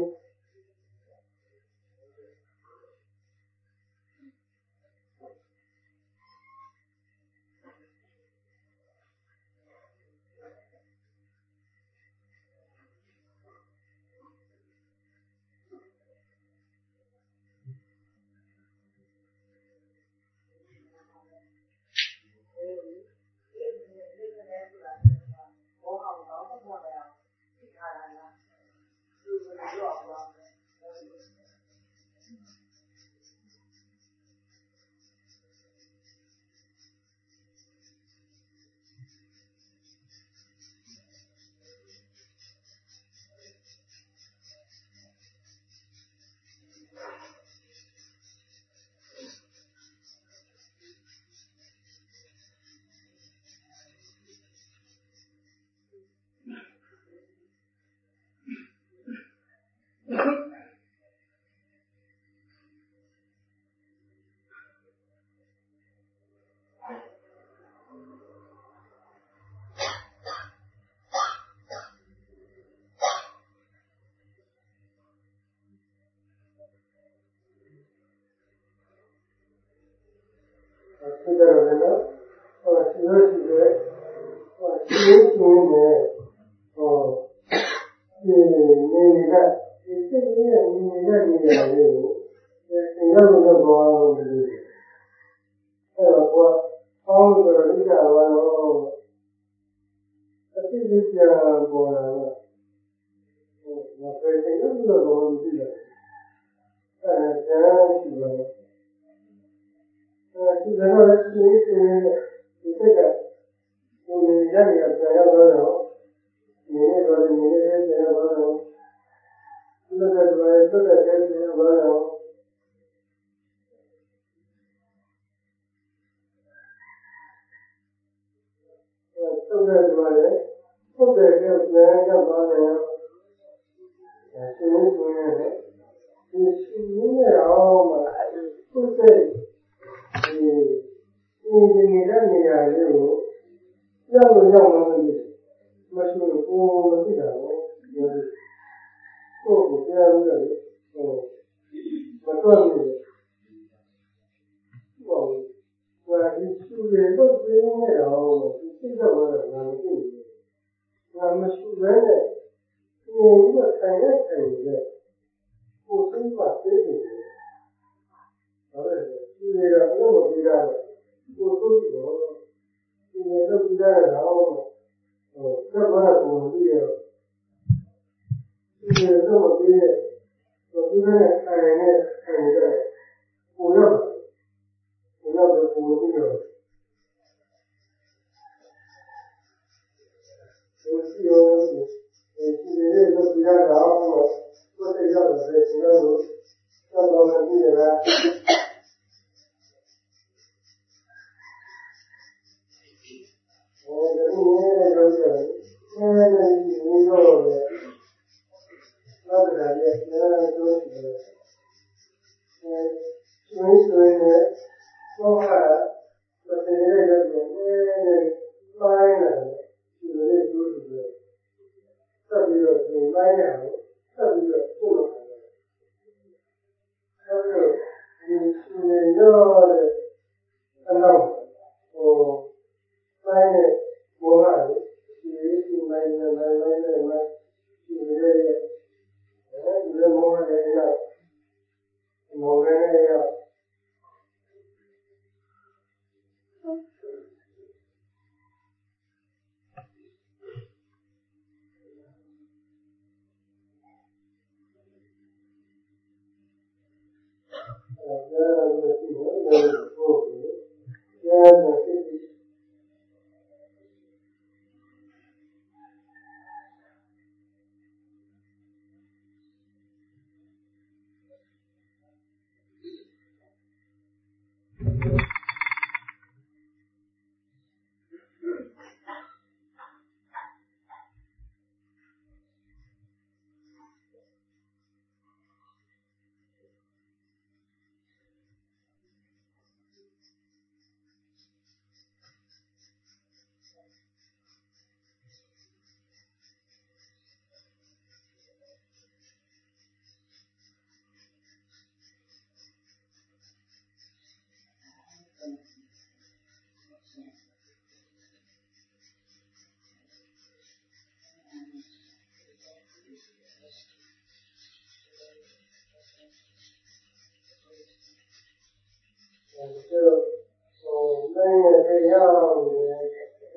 တရားကိုလည်း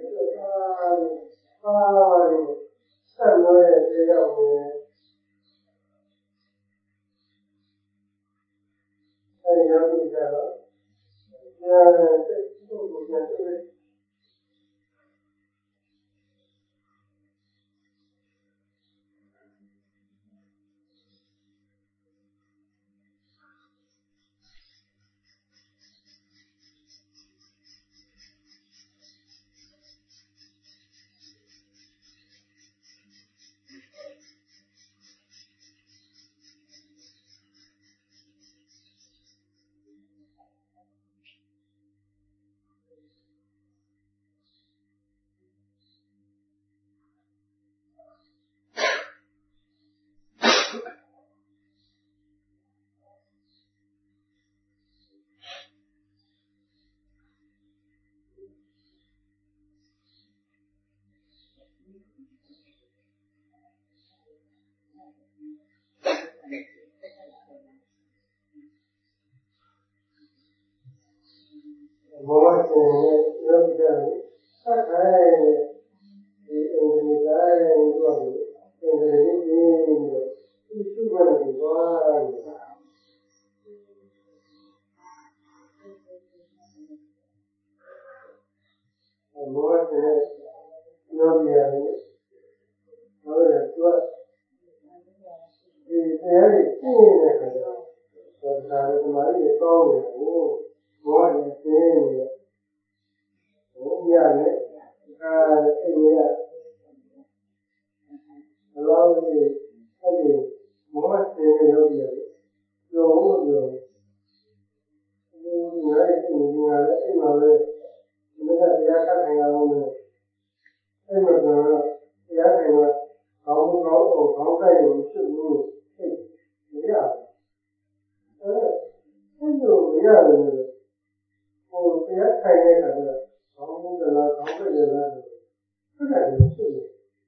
အာအာဆက်လို့ရတရားကိုလည်းအဲဒီရောက်ကြတော့ညာတဲ့ပုဂ္ဂိုလ်များတွေဘောဝတည်ရဲ့ယောဂီတွေဆက်ခိုင်းဒီအင်္ဂလိပ်တိုင်းတို့အင်္ဂလိပ်ကြီးတို့ဒီစုပ်ကနေသွားနေတာဘောဝတည်ယောဂီတွေဟုတ်တယ်သူဒီတရားကြီးပြည့်နေတဲ့ခါကျတော့ဒါကဒီမှာကြီးတောင်းနေကိုဘောရင်းသိနေဘုရားနဲ့အာအဲ့ဒီဘလောင်းကြီးအဲ့ဒီဘောရသိနေလို့ရတယ်ပြောလို့ပြောဒီနေ့ဒီနေ့လည်းအဲ့မှာပဲဒီနေ့တရားကထိုင်အောင်လို့အဲ့မှာတော့တရားထိုင်တော့ကောင်းကောင်းကိုကောင်းကြိုက်လို့ဖြစ်လို့အဲ့မရအဲ့အဲ့လိုမရတယ်ဟိုတရားထိုင်တဲ့အခါကျတော့ကောင်းမှုကလားကောင်းတဲ့ရလားဆိုတော့အဲ့ဒါကိုဖြစ်တယ်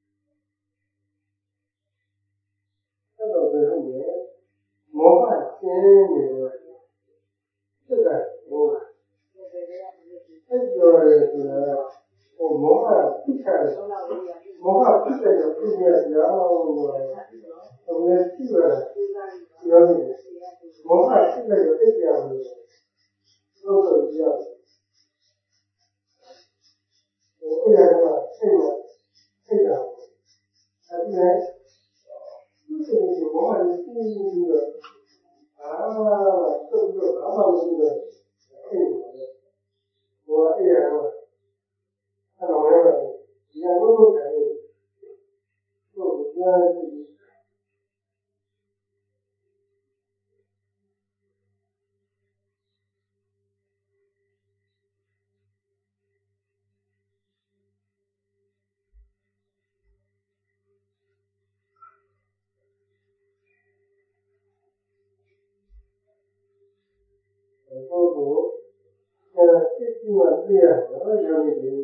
အဲ့တော့ဘယ်လိုလဲမောဟကျင်းနေတော့ဖြစ်တာဟိုအဲ့လိုရယ်ဆိုတာဟိုမောဟဖြစ်ချတယ်မောဟဖြစ်တဲ့ကြောင့်ပြည့်ရအောင်ဟိုလည်းကြည့်ရပြောနေတယ်မောဟဖြစ်တဲ့ကြောင့်သိကြအောင်လို့လို့ပြောတယ်ဟိုအဲ့ဒါကစိတ်ကစိတ်ကအဲ့ဒါသူ့စိတ်ကိုမောဟကြီးပြီးတော့အာတုတ်တော့ဘာမှမရှိတော့အဲ့ဒါဟိုအဲ့ဒါအဲ့တော့လည်းဒီအလုပ်လုပ်တယ်ဟုတ်ကြားတယ်ပုဂ္ဂိုလ်အဲစိတ်ကပြည့်ရတော့ယောဂီတွေ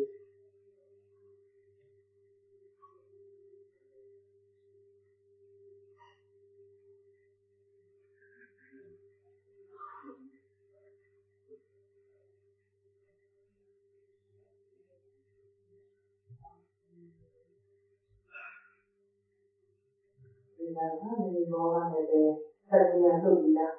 ဒီမှာဒီဘောကလည်းဆက်ပြီးလုပ်ပြီးလား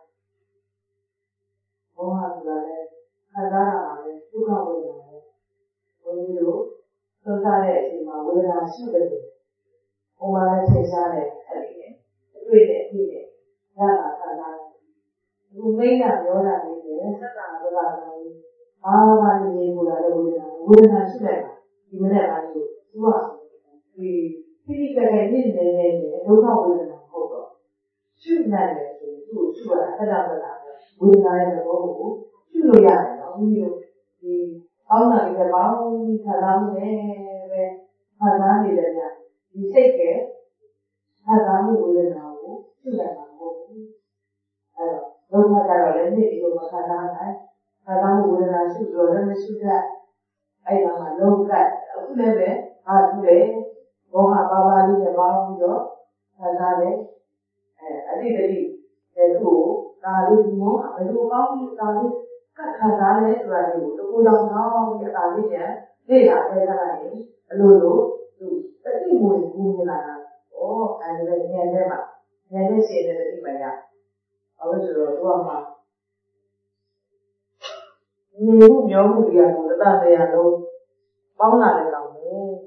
ဘောဟာဆိုတာလည်းခံစားရတာလည်းဒုက္ခဝေဒနာလည်းဘုန်းကြီးတို့သုံးစားတဲ့အချိန်မှာဝေဒနာရှိတယ်ဘုံမှာလည်းချိန်စားတယ်အဲ့ဒီနဲ့အတွေ့နဲ့အဖြစ်နဲ့ရတာခံစားတယ်ဒီမိတ်ကပြောတာလေးနဲ့သက်တာဘုရားတော်ကြီးဘာမှမနေဘူးလားဝေဒနာဝေဒနာရှိလိုက်တာဒီမနေ့ကလေးသူကဒီဖိလိကကနေ့နေနေဒုက္ခဝေဒနာဟုတ်တော့ရှုနိုင်တယ်ဆိုရင်သူ့ကိုရှုရတာအဲ့ဒါပဲလားဝေဒနာရဲ့သဘောကိုရှုလို့ရတယ်နော်ဘုရားဒီအောင်းတာတွေပေါင်းပြီးခံစားနေပဲခံစားနေတယ်ဗျဒီစိတ်ကခံစားမှုဝေဒနာကိုရှုနိုင်မှာမဟုတ်ဘူးအဲ့တော့ဒုက္ခကြတော့လည်းနေ့ဒီလိုမခံစားနိုင်ခံစားမှုဝေဒနာရှုလို့လည်းမရှုတတ်အဲ့ဒါမှလုံးကအခုလည်းပဲဟာသူလေဘောဟပါပါလေးနဲ့ပေါင်းပြီးတော့ခံစားတယ်အဲအတိတ်တိအဲသူ့ကိုဒါလေးဒီမောဘယ်လိုပေါင်းပြီးဒါလေးကခံစားလဲဆိုတာလေးကိုတကူတောင်တောင်းပြီးအသာလေးပြန်လေ့လာခဲ့ကြလိုက်ရင်အလိုလိုသူတတိမူကိုကူးနေတာကဩအဲဒီလည်းဉာဏ်နဲ့မှဉာဏ်နဲ့ရှင်းတဲ့တတိမရဘာလို့ဆိုတော့သူကမှနေမှုမျောမှုတွေကကိုတတတရားလုံးပေါင်းလာတဲ့ကောင်ပဲ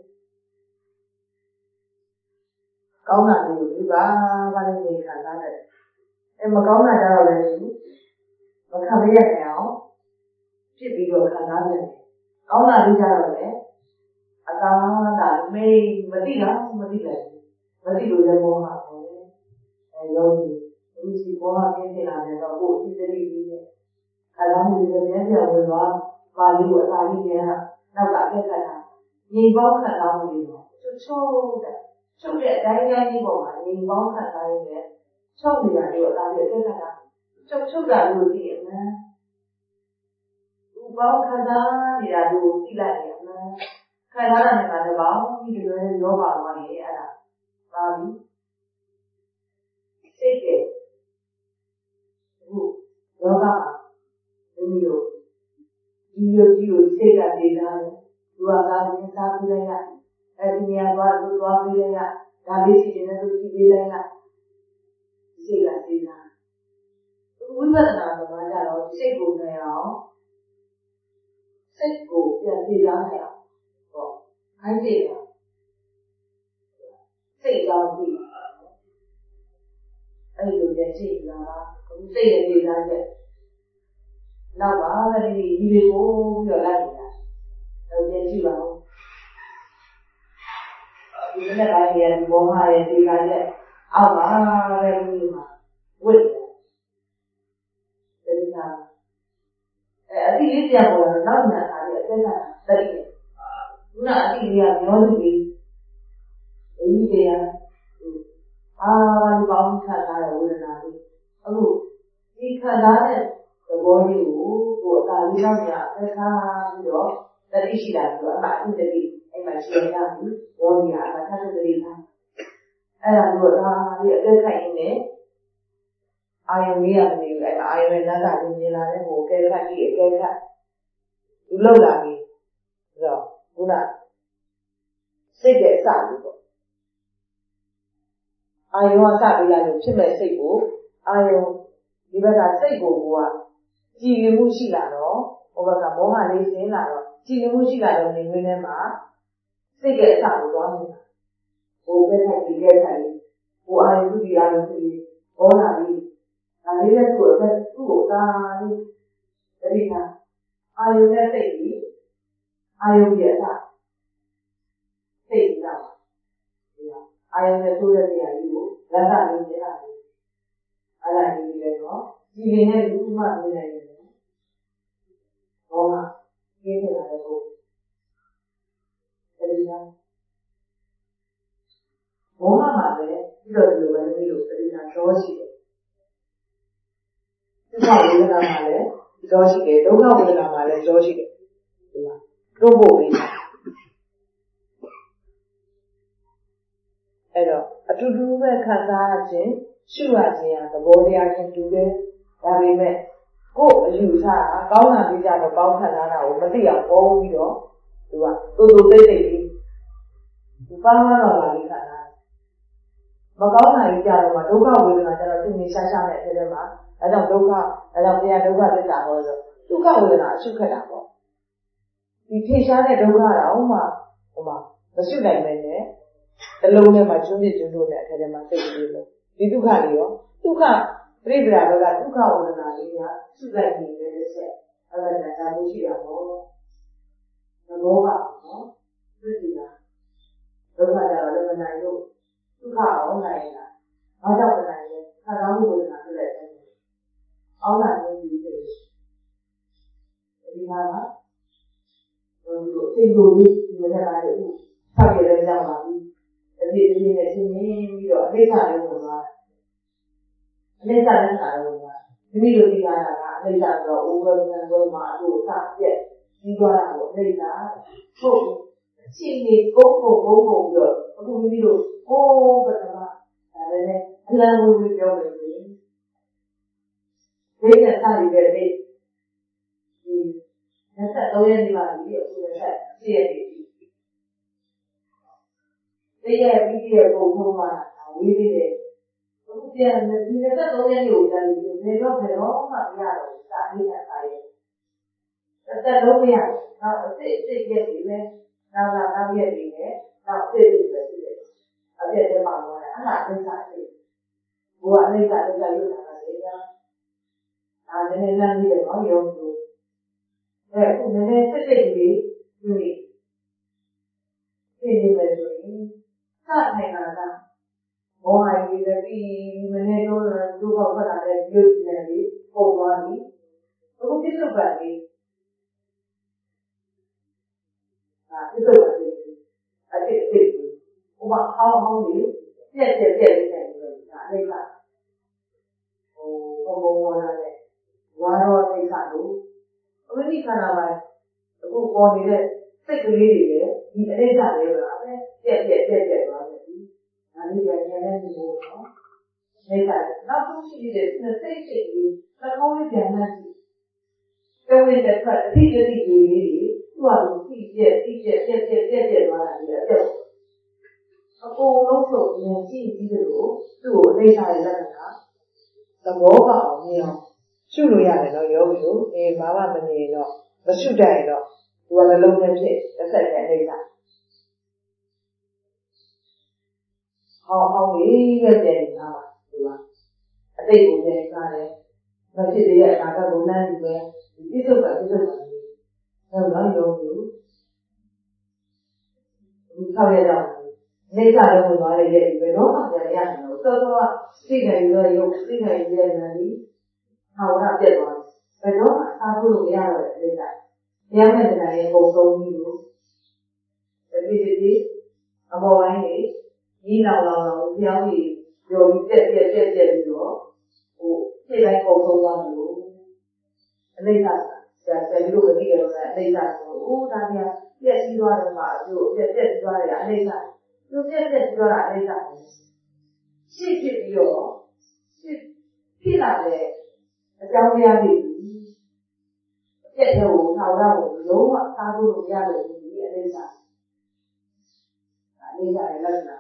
ကောင်းတာလေးကိုဒီပါပါလေးနေခံစားတယ်အဲမကောင်းတာကြတော့လည်းမခံမရနိုင်အောင်ဖြစ်ပြီးတော့ခံစားနေတယ်ကောင်းတာလေးကြတော့လည်းအသာသာမေးမသိတော့မသိလိုက်မသိလို့လည်းဘောမှာပေါ့အဲယောဂီလူကြီးဘောမှာပြင်းနေတာလည်းတော့ကိုယ်အသိသိပြီးနေအဲဒါမျိုးလည်းပြန်ပြန်ဝင်သွားပါလေးကိုအသာလေးပြန်နောက်ကအခက်ခက်တာညီပေါင်းခံစားမှုတွေတော့ချွတ်ချွတ်တဲ့ချုပ်တဲ့အတိုင်းတိုင်းကြီးပေါ်မှာညီပေါင်းခံစားရတဲ့ချုပ်နေရတယ်တော့အသာလေးအခက်ခက်တာချုပ်ချုပ်တာလို့သိရမှန်းဥပေါင်းခံစားနေတာလို့သိလိုက်ရမှန်းခံစားရတဲ့ကနေပေါင်းဒီလိုရောပါသွားရင်အဲ့ဒါပါပြီစိတ်ကအခုယောဂမှာဒီလိုဒီလိုကြီးကိုစိတ်ကဒေတာလေသူကသာရင်းစားပြီးလိုက်ရအဲဒီနေရာကသူ့သွားပြီးလိုက်ရဒါလေးရှိနေတဲ့သူကြည့်ပြီးလိုက်ရစိတ်ကဒေတာဝိပဿနာသမားကြတော့စိတ်ကိုနိုင်အောင်စိတ်ကိုပြန်ဒေတာနိုင်အောင်ဟောခိုင်းတယ်စိတ်ကြောင့်ပြီအဲ့လိုပြန်ကြည့်လာတာအခုစိတ်ရဲ့ဒေတာချက်နောက်ပါကလေးဒီတွေကိုပြီးတော့လိုက်နေတာတော့ပြန်ကြည့်ပါဦးဒီနေ့ပိုင်းရဲ့ဒီဘောမှာရဲ့ဒီကရဲ့အောက်ပါပဲဒီမှာဝိတ်တယ်ဒီကအဲအတိလေးပြန်ပေါ်တော့နောက်နာတာရဲ့အသက်ကသတိနဲ့ခုနအတိလေးကမျောနေပြီအကြီးတွေကအာဒီပေါင်းခံစားရဝေဒနာလေးအခုဒီခံစားတဲ့သဘောလေးကိုကိုယ်အသာလေးတော့ညာအခါပြီးတော့တတိရှိတာပြီးတော့အမှအတိတတိအဲ့မှာရှင်းရပြီဘောဒီဟာအမှတ်တတိထားအဲ့ဒါလို့ဒါလေးအသက်ခိုင်နေအာယုံလေးရမနေဘူးအဲ့မှာအာယုံနဲ့နတ်ကပြင်မြင်လာတဲ့ဟိုကဲခတ်ကြီးအကဲခတ်သူလောက်လာပြီဆိုတော့ခုနစိတ်ရဲ့အစလေးပေါ့အာယုံကစပြီးလာလို့ဖြစ်မဲ့စိတ်ကိုအာယုံဒီဘက်ကစိတ်ကိုကကြည်လင်မှုရှိလာတော့ဟိုဘက်ကမောဟလေးဆင်းလာတော့ကြည်လင်မှုရှိလာတော့နေဝင်ထဲမှာစိတ်ရဲ့အစကိုသွားနေတာဟိုဘက်ကဒီဘက်ကလေးဟိုအာယုဒီအာယုဒီပေါ်လာပြီးဒါလေးလည်းသူ့အသက်သူ့ကိုသာလေးတတိယအာယုနဲ့စိတ်ကြီးအာယုရဲ့အစစိတ်ကြီးတော့အာယုနဲ့ဆိုးတဲ့နေရာကြီးကိုလက်သာလေးကျတာလေးအဲ့ဒါကြီးလည်းတော့ကြည်လင်တဲ့လူမှနေနိုင်တယ်ဘောမှာကျင်းနေတာလည်းကိုတတိယဘောမှာမှာလည်းပြီးတော့ဒီလိုပဲပြီးလို့တတိယရောရှိတယ်ဒုက္ခဝေဒနာမှာလည်းရောရှိတယ်ဒုက္ခဝေဒနာမှာလည်းရောရှိတယ်ဒီမှာတို့ဖို့ပြီးအဲ့တော့အတူတူပဲခံစားရခြင်းရှုရခြင်းဟာသဘောတရားချင်းတူတယ်ဒါပေမဲ့ကိုယ်အယူဆတာကောင်းတာပြီးကြတော့ပေါင်းခံစားတာကိုမသိအောင်ပုံပြီးတော့သူကတူတူသိသိလေးဒီပေါင်းတော့လာပြီးခံစားမကောင်းတာကြီးကြတော့မှဒုက္ခဝေဒနာကြတော့သူနေရှားရှားနဲ့အဲ့ဒီမှာအဲကြောင့်ဒုက္ခအဲကြောင့်တရားဒုက္ခသစ္စာဟောဆိုဒုက္ခဝေဒနာအရှုခက်တာပေါ့ဒီထိရှားတဲ့ဒုက္ခတော့မှဟိုမှာမရှုနိုင်ပဲနဲ့တလုံးထဲမှာကျွန်းပြကျွန်းတို့နဲ့အထက်ထဲမှာစိတ်ကလေးလို့ဒီဒုက္ခလေးရောဒုက္ခပြိပ္ပရာဘက်ကဒုက္ခဝေဒနာလေးကစုလိုက်နေတယ်ဆက်အဲ့ဒါကသာလို့ရှိရပါဘောသဘောကနော်သိကြလားဒုက္ခကြတော့လည်းမနိုင်လို့ဒုက္ခအောင်နိုင်လားဘာကြောင့်မနိုင်လဲခံစားမှုဝေဒနာဖြစ်လိုက်တယ်အောင်နိုင်နေပြီတဲ့ဒီမှာကဘယ်လိုအချိန်လိုလေးဒီမှာလည်းအခုဆောက်ရတဲ့ကြောင်ပါပြီအပြည့်အပြည့်နဲ့ရှင်းပြီးတော့အနိစ္စလေးဝင်သွားတယ်အနိစ္စနဲ့စာလို့ကမိမိတို့သိရတာကအနိစ္စဆိုတော့ over ကံပေါ်မှာအလို့စပြက်ပြီးသွားတာကိုအနိစ္စဟုတ်အချိန်လေးပုံပုံပုံပုံပြီးတော့အခုမိမိတို့ဟိုးပထမဒါလည်းအလံဝေးဝေးပြောမယ်ဆိုရင်ဒီနဲ့စာရည်တဲ့နေ့နှစ်သက်သုံးရက်နေပါပြီအခုနှစ်သက်ရှစ်ရက်နေပြီတရက်ပြီးရဲ့ပုံထုံးမှာဝေးသေးတယ်အခုပြန်ဒီနှစ်သက်သုံးရက်နေကိုပြန်ပြီးဘယ်တော့ဘယ်တော့မှမရတော့ဘူးစာအင်းနဲ့စာရဲတစ်သက်လုံးမရနောက်အစ်စ်အစ်စ်ရက်နေမယ်နောက်လာနောက်ရက်နေမယ်နောက်အစ်စ်တွေပဲရှိတယ်အပြည့်ထဲမှာတော့အဲ့ဒါအစ်စ်စာအစ်ဘိုးကအနိစ္စအနိစ္စရုပ်နာတာလေညာဒါနည်းနည်းလမ်းပြီးတော့ရုံးလို့အဲအခုနည်းနည်းစစ်စစ်လေးယူနေသိနေမယ်ဆိုရင်စထိုင်တာကဘောဟိုင်းလေးပြီးမနေ့တော့သူ့ဘောက်ဖတ်တာလည်းရုပ်နေလေးပုံသွားပြီအခုပြစ္ဆုတ်ပတ်လေးအာပြစ္ဆုတ်ပတ်လေးအတိအတိဥပဟောင်းဟောင်းလေးပြက်ပြက်ပြက်လေးနေလို့ဒါအိဋ္ဌဟိုဘုံဘုံဝါဒနဲ့ဝါရောအိဋ္ဌလို့အဝိနိခန္ဓာပိုင်းအခုပေါ်နေတဲ့စိတ်ကလေးတွေလည်းဒီအိဋ္ဌလေးပါပဲပြက်ပြက်ပြက်ပြက်သွားတယ်ဒီဒါလေးကဉာဏ်နဲ့မြင်လို့နော်အိဋ္ဌနောက်ဆုံးရှိတဲ့စိတ်စိတ်ကြီးသကောင်းလေးပြန်မှတ်ကြည့်ကဝိတ္တဖတ်အတိအတိလေးလေးသူ့ဟာသူသိပြက်သိပြက်ပြက်ပြက်ပြက်ပြက်သွားတာဒီအပြက်အကုန်လုံးဆိုဉာဏ်ကြည့်ပြီးတော့သူ့ကိုအိဋ္ဌရဲ့လက္ခဏာသဘောပေါက်အောင်မြင်အောင်ရှုလို့ရတယ်နော်ယောဂီတို့အေးဘာမှမနေတော့မရှုတတ်ရင်တော့သူကလည်းလုံးနဲ့ဖြစ်တစ်ဆက်နဲ့အိဋ္ဌဟောင်းဟောင်းလေးပဲပြန်နေတာပါသူကအတိတ်ကိုပြန်စားတယ်မဖြစ်သေးတဲ့အနာဂတ်ကိုလမ်းယူပဲဒီပြစ္ဆုတ်ကပြစ္ဆုတ်ပါလေဟုတ်လားယောဂီတို့ဒီဆောက်ရကြနေကြတော့ဝင်သွားတဲ့ရဲ့ဒီဘယ်တော့မှပြန်ရနိုင်တော့တော်တော်စိတ်နိုင်ရောရုပ်စိတ်နိုင်ရတဲ့နေဟာဝရပြတ်သွားတယ်ဘယ်တော့မှစားဖို့မရတော့တဲ့အိဋ္ဌတရားမဲ့တဲ့ရဲ့ပုံဆုံးကြီးလို့ဒီဒီဒီအပေါ်ပိုင်းနေကြီးလောင်လောင်လောင်ကြောင်းကြီးရောပြီးပြက်ပြက်ပြက်ပြက်ပြီးတော့ဟိုစိတ်တိုင်းပုံဆုံးသွားလို့အိဋ္ဌဆရာဆရာတို့ကတိကြတော့အိဋ္ဌဆိုအိုးဒါပြပြက်ပြီးသွားတော့မှအကျိုးပြက်ပြက်ပြီးသွားတယ်အိဋ္ဌသူပြက်ပြက်ပြီးသွားတာအိဋ္ဌရှိဖြစ်ပြီးတော့ရှိဖြစ်လာတဲ့အကြောင်းတရားတွေပြက်တဲ့ကိုထောင်တော့လုံးဝစားဖို့မရလို့ဒီအိဋ္ဌအိဋ္ဌရဲ့လက္ခဏာ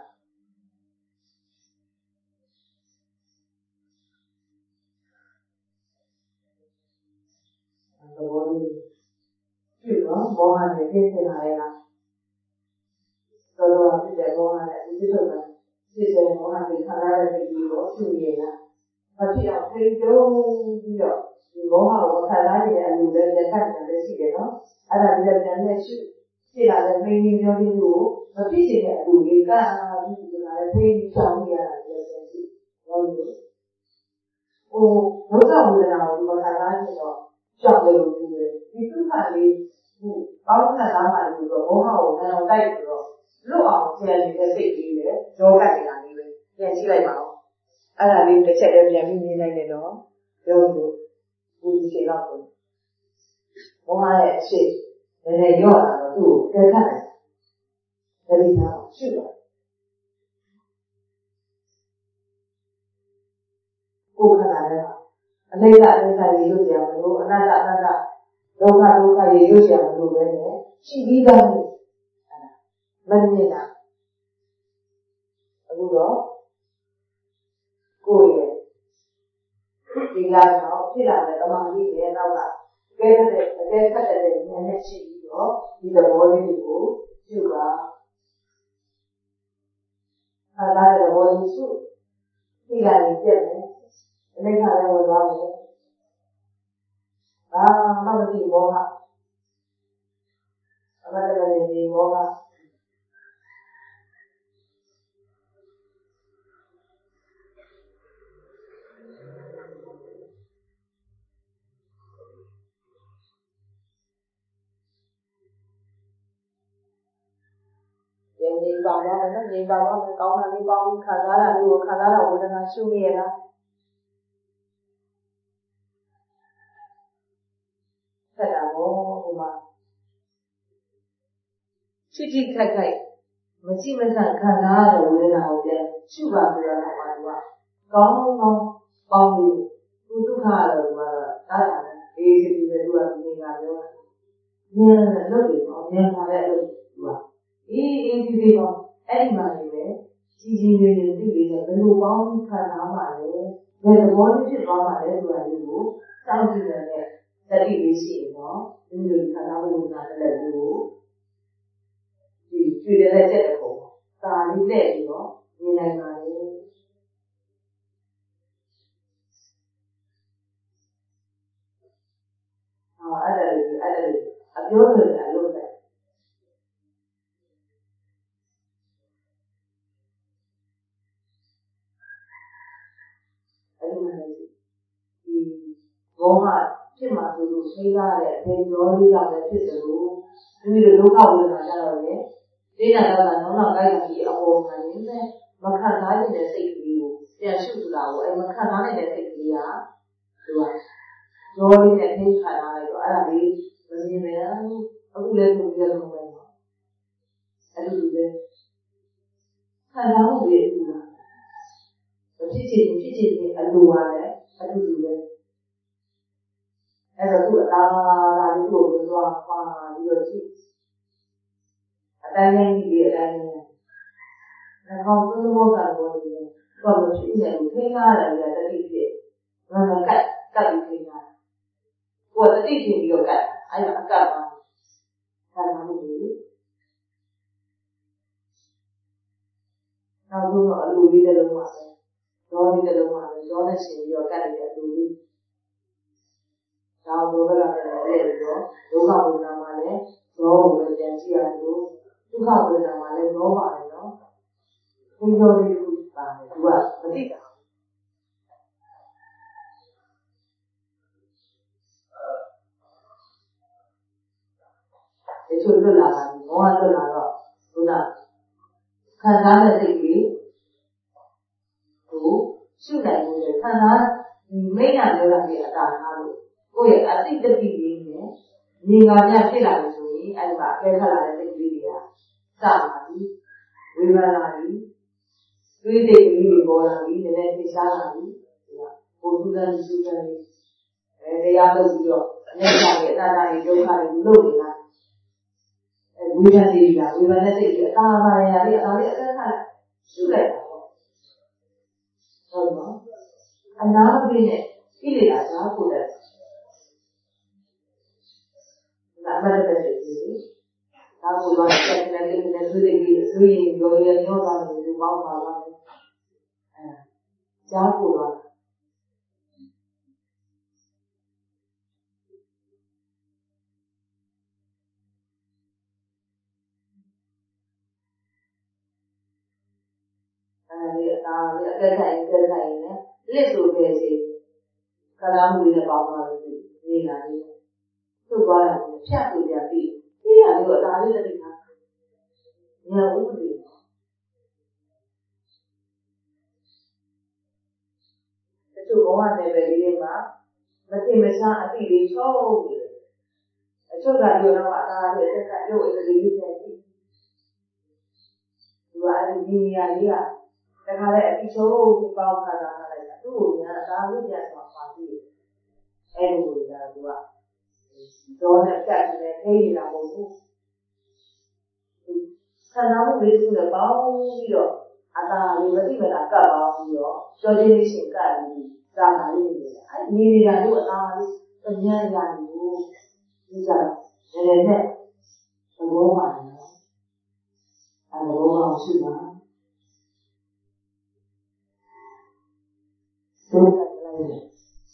သဘောလေးပြုတော့ဘောဟနဲ့ပြည့်စင်လာရဲ့လားတော်တော်ဖြစ်တဲ့ဘောဟနဲ့ဒီလိုပဲဖြစ်တဲ့ဘောဟတွေခံရတဲ့ဒီလိုပြုရလားမဖြစ်အောင်ထိန်းချုပ်ပြီးတော့ဒီဘောဟကိုခံရနေတဲ့အလူလည်းလက်ထပ်တယ်ရှိတယ်နော်အဲ့ဒါလည်းပြန်နဲ့ရှုဖြစ်လာတဲ့မင်းကြီးပြောပြီးလို့မဖြစ်စေတဲ့အလူလေးကပြီးဒီမှာလည်းထိန်းချောင်းရတာလည်းပြန်ရှိဟုတ်လို့ဟိုဘုရားဝေဒနာကိုမခံရရင်တော့ကြောက်တယ်လို့ပြောတယ်ဒီဒုက္ခလေးဟိုပေါင်းခံစားမှလို့တော့ဘောဟကိုနံအောင်တိုက်ပြီးတော့လွတ်အောင်ကျန်နေတဲ့စိတ်ကြီးလေရောကနေတာလေးပဲပြန်ကြည့်လိုက်ပါဦးအဲ့ဒါလေးတစ်ချက်တည်းပြန်ပြီးမြင်နိုင်တယ်တော့ပြောလို့ဘူဒီချိန်တော့ဘောဟရဲ့အရှိနည်းနည်းရော့လာတော့သူ့ကိုကဲခတ်တယ်ဒါဒီမှာရှုတာကိုယ်ခန္ဓာနဲ့အနိစ္စအနိစ္စရေရွတ်ကြမလို့အနတ္တအနတ္တဒုက္ခဒုက္ခရေရွတ်ကြမလို့ပဲနဲ့ရှိပြီးသားနေအဲ့ဒါမမြင်တာအခုတော့ကိုယ်ရဲ့ဒီကတော့ဖြစ်လာတဲ့တမာတိရဲ့နောက်ကကဲတဲ့အကဲခတ်တဲ့ဉာဏ်နဲ့ရှိပြီးတော့ဒီသဘောလေးကိုရှုတာအဲ့ဒါတဲ့သဘောလေးရှုဒီကနေ့ပြည့်မယ်အနိစ္စလည်းဝင်သွားမယ်အာမမတိဘောဟအမတ္တလည်းဒီဘောဟငြိမ်ပါသွားမယ်နော်ငြိမ်ပါသွားမယ်ကောင်းတာလေးပေါင်းပြီးခံစားတာလေးကိုခံစားတာဝေဒနာရှုမိရလားဆက်တာဘောဟိုမှာချစ်ချစ်ခိုက်ခိုက်မကြည့်မဆန်ခံစားရတဲ့ဝေဒနာကိုပြန်ရှုပါဆိုရတာပါသူကကောင်းကောင်းပေါင်းပြီးသူဒုက္ခရတယ်ဒီမှာဒါကအေးဒီပဲသူကဒီကပြောညံလို့တယ်နော်ညံပါတဲ့လို့သူကအေးအေးဒီဒီပေါ့အဲ့ဒီမှာနေပဲကြီးကြီးလေးလေးသိလေးနဲ့ဘယ်လိုပေါင်းခံစားပါလဲဘယ်သဘောလေးဖြစ်သွားပါလဲဆိုတာလေးကိုစောင့်ကြည့်တဲ့တတိလေးရှိရင်တော့ဒီလိုခံစားမှုကလည်းလည်းကိုဒီကျွေးတဲ့ချက်တဲ့ပုံစာလေးနဲ့ပြီးတော့မြင်နိုင်ပါလေဟောအဲ့ဒါလေးအဲ့ဒါလေးအပြောလို့လည်းအလုပ်ပဲအဲ့ဒီမှာလည်းဒီဘောကဖြစ်မှာဆိုလို့သိရတဲ့အဖေကျော်လေးကလည်းဖြစ်တယ်လို့ဒီလိုဒုက္ခဝေဒနာကြတော့လေသိတာတော့တော့တော့ကိုက်တာကြီးအပေါ်မှာနေမဲ့မခံစားနိုင်တဲ့စိတ်ကလေးကိုပြန်ရှုထလာကိုအဲ့မခံစားနိုင်တဲ့စိတ်ကလေးကသူကကျော်လေးနဲ့ထိခံထားလိုက်တော့အဲ့ဒါလေးမမြင်မယ်အခုလည်းသူပြောလို့ပဲပေါ့အဲ့လိုပဲခံစားမှုတွေအတူလားဖြစ်ချင်ဖြစ်ချင်အလိုပါလေအတူတူပဲအဲ့တော့သူ့အသားလာလို့ကိုယ်ကတော့ပါပြီးတော့ကြည့်အတိုင်းတိုင်းကြီးအတိုင်းတိုင်းနှာခေါင်းသွင်းဘောကတော့ဒီတော့မဖြစ်နေဘူးထိန်းရတယ်ကတတိဖြစ်ငါကကတ်ကတ်ပြီးထိန်းရတယ်ကိုယ်တတိဖြစ်ပြီးတော့ကတ်အဲ့ဒါအကတ်ပါဆန္ဒမှုတွေနောက်ဆုံးတော့အလိုလေးတစ်လုံးပါပဲရောလေးတစ်လုံးပါပဲရောနဲ့ရှင်ပြီးတော့ကတ်နေတဲ့အလိုလေးဒါဘုရားကလည်းလည်းပြီးတော့ဒုက္ခဝေဒနာမှာလည်းရောကိုပဲပြန်ကြည့်ရတယ်လို့ဒုက္ခဝေဒနာမှာလည်းရောပါတယ်နော်ဒီလိုလေးကိုပါတယ်သူကမသိတာဒီလိုလွတ်လာတာဘောကလွတ်လာတော့ဘုရားခံစားတဲ့စိတ်ကြီးကိုရှုနိုင်လို့ခံစားဒီမိညာပြောတာဒီအတားထားလို့ကိုယ့်ရဲ့အသိတတိလေးနဲ့ညီငါမြဖြစ်လာလို့ဆိုရင်အဲ့ဒီမှာအကဲခတ်လာတဲ့စိတ်ကလေးတွေကစလာပြီဝေဘာလာပြီတွေးတဲ့ကလေးတွေပေါ်လာပြီနည်းနည်းသိရှားလာပြီဒီကဘုသူကလည်းသူကလည်းအဲတရားလုပ်ပြီးတော့အနေနဲ့အနာတာတွေဒုက္ခတွေလုပ်နေလားအဲဝေဘာတွေလားဝေဘာနဲ့စိတ်ကြီးအတားပါရရလေးအတားလေးအကဲခတ်ရှုလိုက်တာပေါ့ဟုတ်နော်အနာမပြည့်နဲ့ပြည့်လာတာကိုလည်းနာမတဲ့စိတ်ကြီးဒါကိုတော့ဆက်နေတယ်နဲ့သူတွေပြီးသူရင်ရောရညောတာလို့ပြောပါပါလားအဲကြားကိုတော့အဲဒီအသားလေးအကဲဆိုင်အကဲဆိုင်နဲ့လက်ဆိုပဲစီခလာမှုနဲ့ပေါင်းသွားလို့နေလာပြီသူ့သွားတယ်ဖြတ်သူပြန်ပြီးပြီးရတယ်အသားလေးတတိထားညဥ်ဒီတချို့ဘဝနယ်ပယ်လေးတွေမှာမတင်မရှားအတိလေးချုံးနေတယ်အချို့ကပြောတော့အသားလေးတက်ကရုပ်အကလေးကြီးပြန်ကြည့်ဒီကအဲဒီနေရာလေးကတခါလေအတိချုံးပြီးပေါင်းခါတာလိုက်တာသူ့ကိုညာအသားလေးပြန်သွားပါပြီအဲဒီလိုကသူကတော့နဲ့ဖြတ်နေထိနေတာမဟုတ်ဘူးဆန္ဒမှုလေးစုနဲ့ပေါင်းပြီးတော့အသာလေးမသိမသာကပ်ပေါင်းပြီးတော့ကြောချင်းလေးရှင်ကပ်ပြီးသာသာလေးနေတယ်အဲညီနေတာတို့အသာလေးအញ្ញံရတယ်ကိုဒီကြတယ်လည်းနဲ့သဘောပါနော်အဲသဘောအောင်ရှိပါဒုက္ခလိုက်တယ်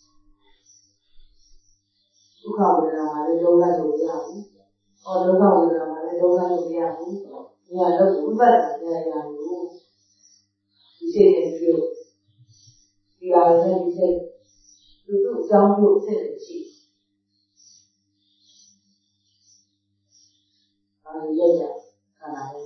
ဒုက္ခဝေဒနာမှာလည်းဒုက္ခလို့ရဘူး။အော်ဒုက္ခဝေဒနာမှာလည်းဒုက္ခလို့ရဘူး။ညာတော့ဥပ္ပဒနာညာရလို့ဒီစိတ်နဲ့ပြုဒီအားနဲ့ဒီစိတ်သူတို့အကြောင်းပြုဖြစ်နေရှိ။အဲဒီရကြခန္ဓာလေး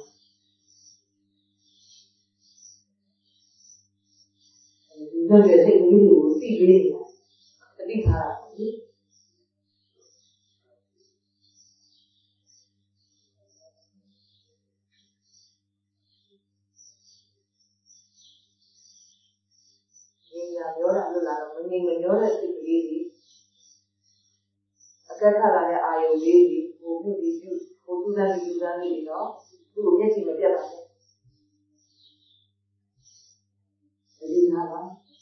ဒီလိုရဲ့စိတ်ကလေးကိုသိပေးနေတာတတိထားတာလေ။ပြောတာလို့လားမငြိမ်မပြောတဲ့စိတ်ကလေးတွေဆက်ခါလာတဲ့အာယုလေးကြီးဟိုပြုပြီးပြုဟိုသူတန်းပြီးသူတန်းလေးနော်သူ့ကိုမျက်စိမပြတ်ပါနဲ့ဒီနာပါ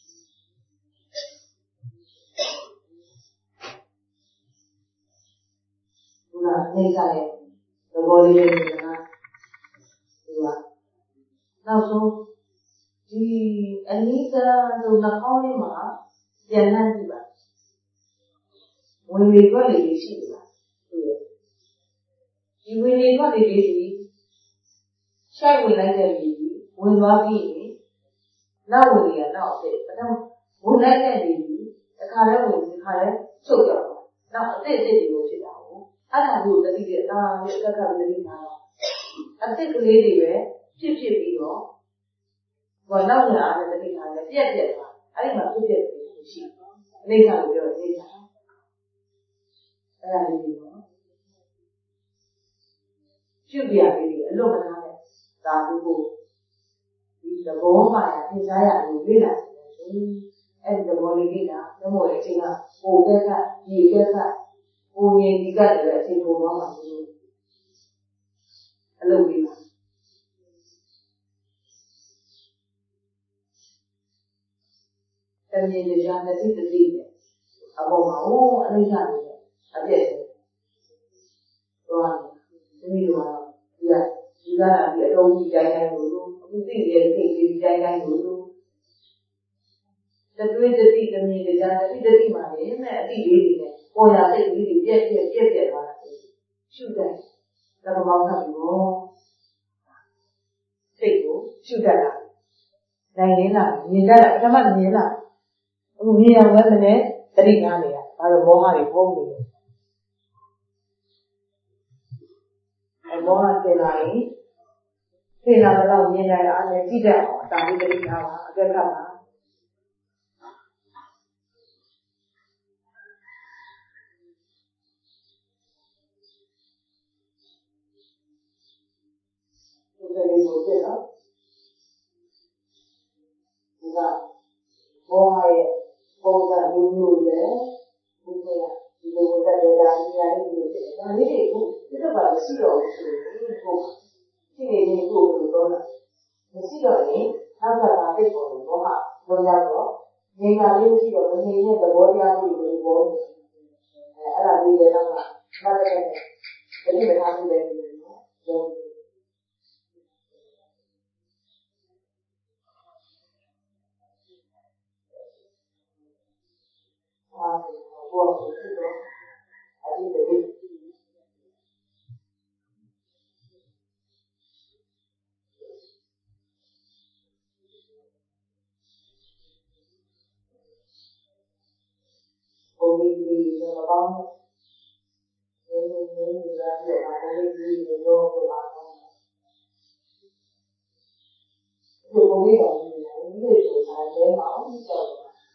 ဘုရားနေကြရဲ့သဘောလေးတွေကဒီကနောက်ဆုံးဒီအနိစ္စဆိုနှာခေါင်းလေးမှာပြန်နှံ့ကြည့်ပါဝင်လေထွက်လေရှိတယ်လားဒီဝင်လေထွက်လေလေးဒီရှိုက်ဝင်လိုက်တဲ့လေကြီးဝင်သွားပြီးနောက်ဝင်ရနောက်အစ်ပထမဝင်လိုက်တဲ့လေကြီးတစ်ခါလဲဝင်တစ်ခါလဲချုပ်ကြတော့နောက်အစ်စ်အစ်တွေကိုဖြစ်တာကိုအဲ့ဒါကိုတတိတဲ့အသာနဲ့အက်ကကတတိမှာတော့အစ်စ်ကလေးတွေပဲဖြစ်ဖြစ်ပြီးတော့ဘောနောက်လာတဲ့တတိမှာလည်းပြက်ပြက်သွားအဲ့ဒီမှာဖြစ်ဖြစ်ရှိအိဋ္ဌာကိုပြောအိဋ္ဌာအဲ့ဒါလေးတွေပေါ့ပြုပြရလေးတွေအလွတ်မထားနဲ့ဒါမျိုးကိုဒီသဘောမှရသင်ကြားရလို့လေ့လာတယ်အဲ့ဒီသဘောလေးလေးကသမောရဲ့အချိန်ကပိုကက်ကရေကက်ကပိုငင်ဒီကလည်းအချိန်ပုံသွားမှာလို့အလုပ်လေးပါတမင်တရားနဲ့တိတိတိနဲ့အပေါ်မှာဟိုအနိစ္စလေးနဲ့အပြည့်သွားတယ်ဒီလိုကတော့ဒီကဒီကဒီအလုံးကြီးတိုင်းတိုင်းလို့အခုသိတဲ့သိသိတိုင်းတိုင်းလို့တတွေးတတိတမင်တရားတတိတတိမှာနေနဲ့အတိလေးတွေနဲ့ပေါ်ရစိတ်လေးတွေပြက်ပြက်ပြက်ပြက်သွားတာရှုတယ်သဘောပေါက်ပြီဘောစိတ်ကိုရှုတတ်တာနိုင်ရင်းလားမြင်တတ်တာပထမမြင်လားအခုမြင်ရဝဲမနဲ့တတိနာနေရဒါတော့မောဟတွေပုံနေတယ်အမောဟတင်လာရင်တင်လာတော့မြင်နိုင်တာအဲ့ကြည့်တတ်အောင်အတားလေးတတိနာပါအကက်ကပါဒီလိုမျိုးဖြစ်တော့ဒီကမောဟရဲ့ပုံစံမျိုးမျိုးရဲ့ဒီကဒီလိုတက်ရတာဒီအရင်လိုဖြစ်တယ်ဒါလေးတွေကိုပြတော့ပါရှိတော့ဆိုရင်ကိုရှိနေနေကိုလို့ပြောတာမရှိတော့ရင်နောက်ကပါသိပေါ်လို့ဘောဟာဘုရားတော့ငြိမ်ပါလေးမရှိတော့မငြိမ်တဲ့သဘောတရားတွေလိုပေါ်နေအဲအဲ့ဒါလေးလည်းတော့မှတ်တဲ့တတိပဌာန်လေးလည်းနော်အာဘောဖြစ်တော့အဒီတည်းဘုံကြီးကြီးကမကောင်းဘူးဒီလိုမျိုးကြီးရတယ်ဒါလည်းကြီးကြီးတော့တော့ပါတော့ဒီဘုံကြီးကလည်းဒီလိုဆိုတာလည်းမအောင်ကြောက်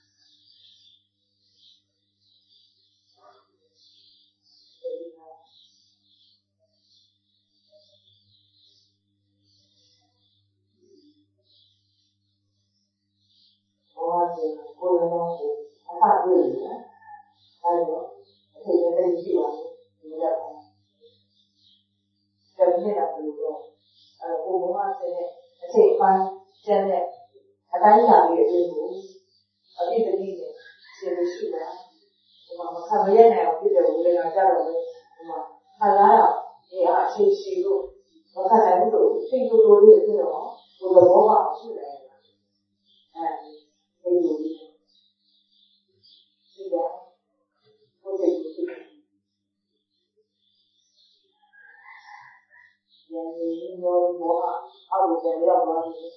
ဘောကြီးကိုယ်လုံးကိုအဖတ်တွေ့တယ်အဲ့တော့အချိန်တည်းရှိပါဘူးဒီလိုပါကျန်နေတာလို့တော့အဲကိုဘုရားဆင်းတဲ့အချိန်ပိုင်းကျန်တဲ့အတိုင်းအတာလေးအတွင်းကိုအပြည့်တည်းနဲ့ရှင်းလို့ရှိတာဒီမှာမခံမရနိုင်အောင်ပြည့်တဲ့ဝေဒနာကြတော့လေဒီမှာခံလာရဒီအချိန်ရှိလို့မခံနိုင်ဘူးလို့စိတ်တိုးတိုးလေးဖြစ်တော့ဘုရားဘောကရှိတယ်အဲဒီလိုရှိတာဘုရားရှိတယ်ဉာဏ်ရင်းရောမောဟအောက်ကိုရောက်သွားတယ်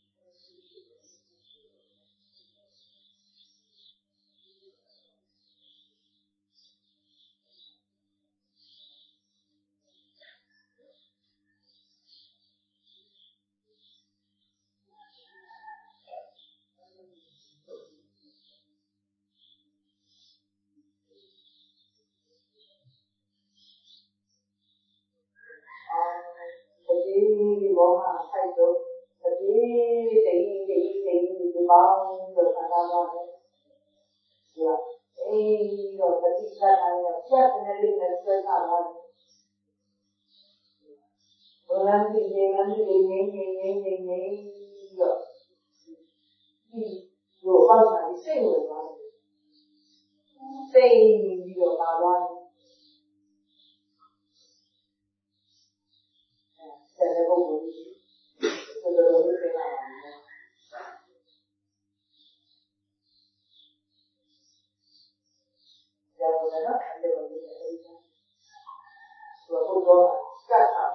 ဒီဘောဟာဆိုင်တော့ဒီတိတိတိတိဒီပေါင်းတော့ခံစားရတယ်။ဒီကအဲအေးတော့ပฏิပတ်တိုင်းကဖြတ်တဲ့လေးနဲ့ဆွဲထားတော့ဘုရားကြီးရေငန်းကြီးငင်းငင်းငင်းငင်းငင်းပြီးတော့ဒီလိုအောက်မှာစိတ်ဝင်သွားတယ်စိတ်ပြီးတော့ပါသွားတယ်အဲဆက်တဲ့ပုဂ္ဂိုလ်ကြီးတော်တော်လေးသိလာတယ်ကျောင်းကတော့အဲ့လိုမျိုးအဲ့ဒါဆိုတော့တော့ကတ်တာ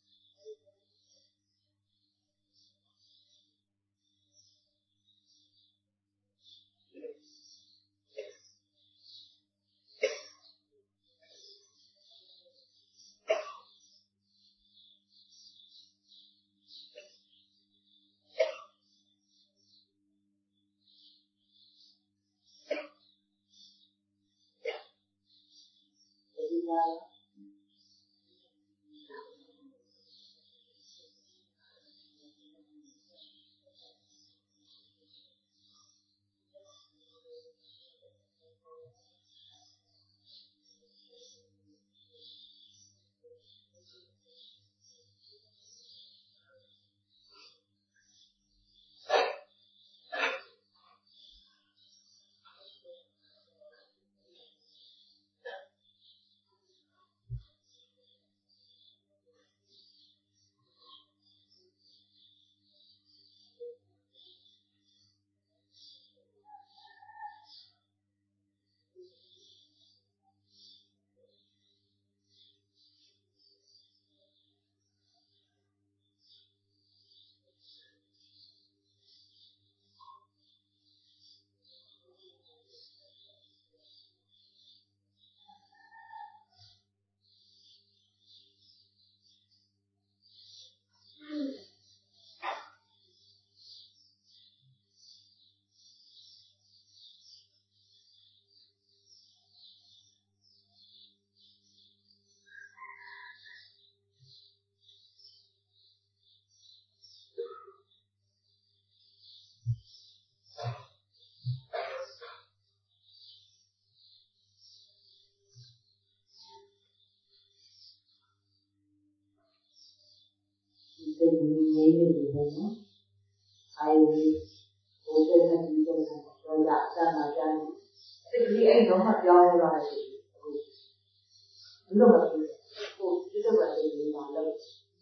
စိတ်ကြီးငြိမ်းနေတယ်ပေါ့နော်အာယုဘိုးတဲ့တဲ့ဒီတဲ့တော့ရစမ်းလာကြတယ်စိတ်ကြီးအဲ့တော့မှပြောင်းလာတယ်အခုဘယ်လိုမှဟိုဒီတော့ပဲဒီမှာလို့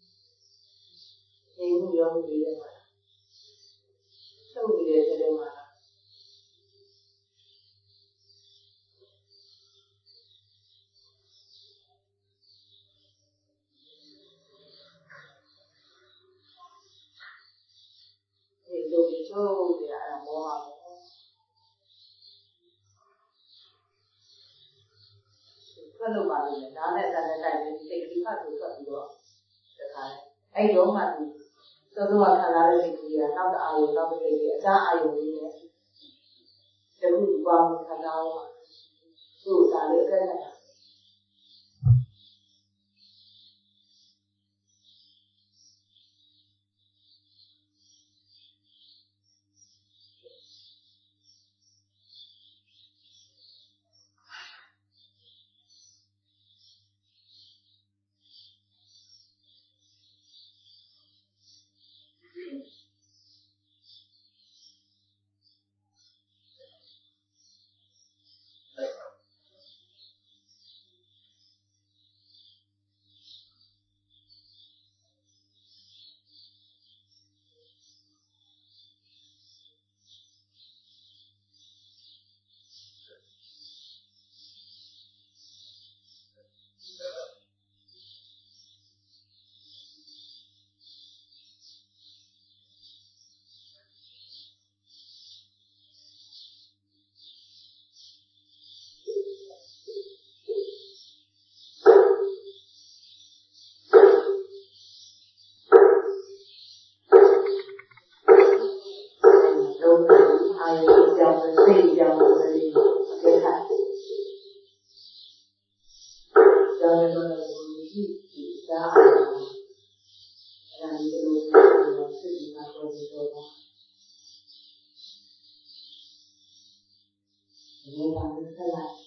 နေမှုရောနေရမှာချုပ်နေတဲ့တဲ့မှာတို့ချုပ်နေတာအဲ့မောဟပေါ့ဆွတ်လို့ပါလို့နားနဲ့တန်တဲ့တိုက်လေးစိတ်ကြီးဖတ်လို့ဆွတ်ပြီးတော့တခါအဲ့တော့မှဒီသောသောခံလာတဲ့စိတ်ကြီးကနောက်တအာရုံနောက်တစ်စိတ်ကြီးအစားအာရုံလေးနဲ့တခုပေါင်းခံစားအောင်သူ့ဒါလေးကဲနေတာရေးပါလို့ဆက်လိုက်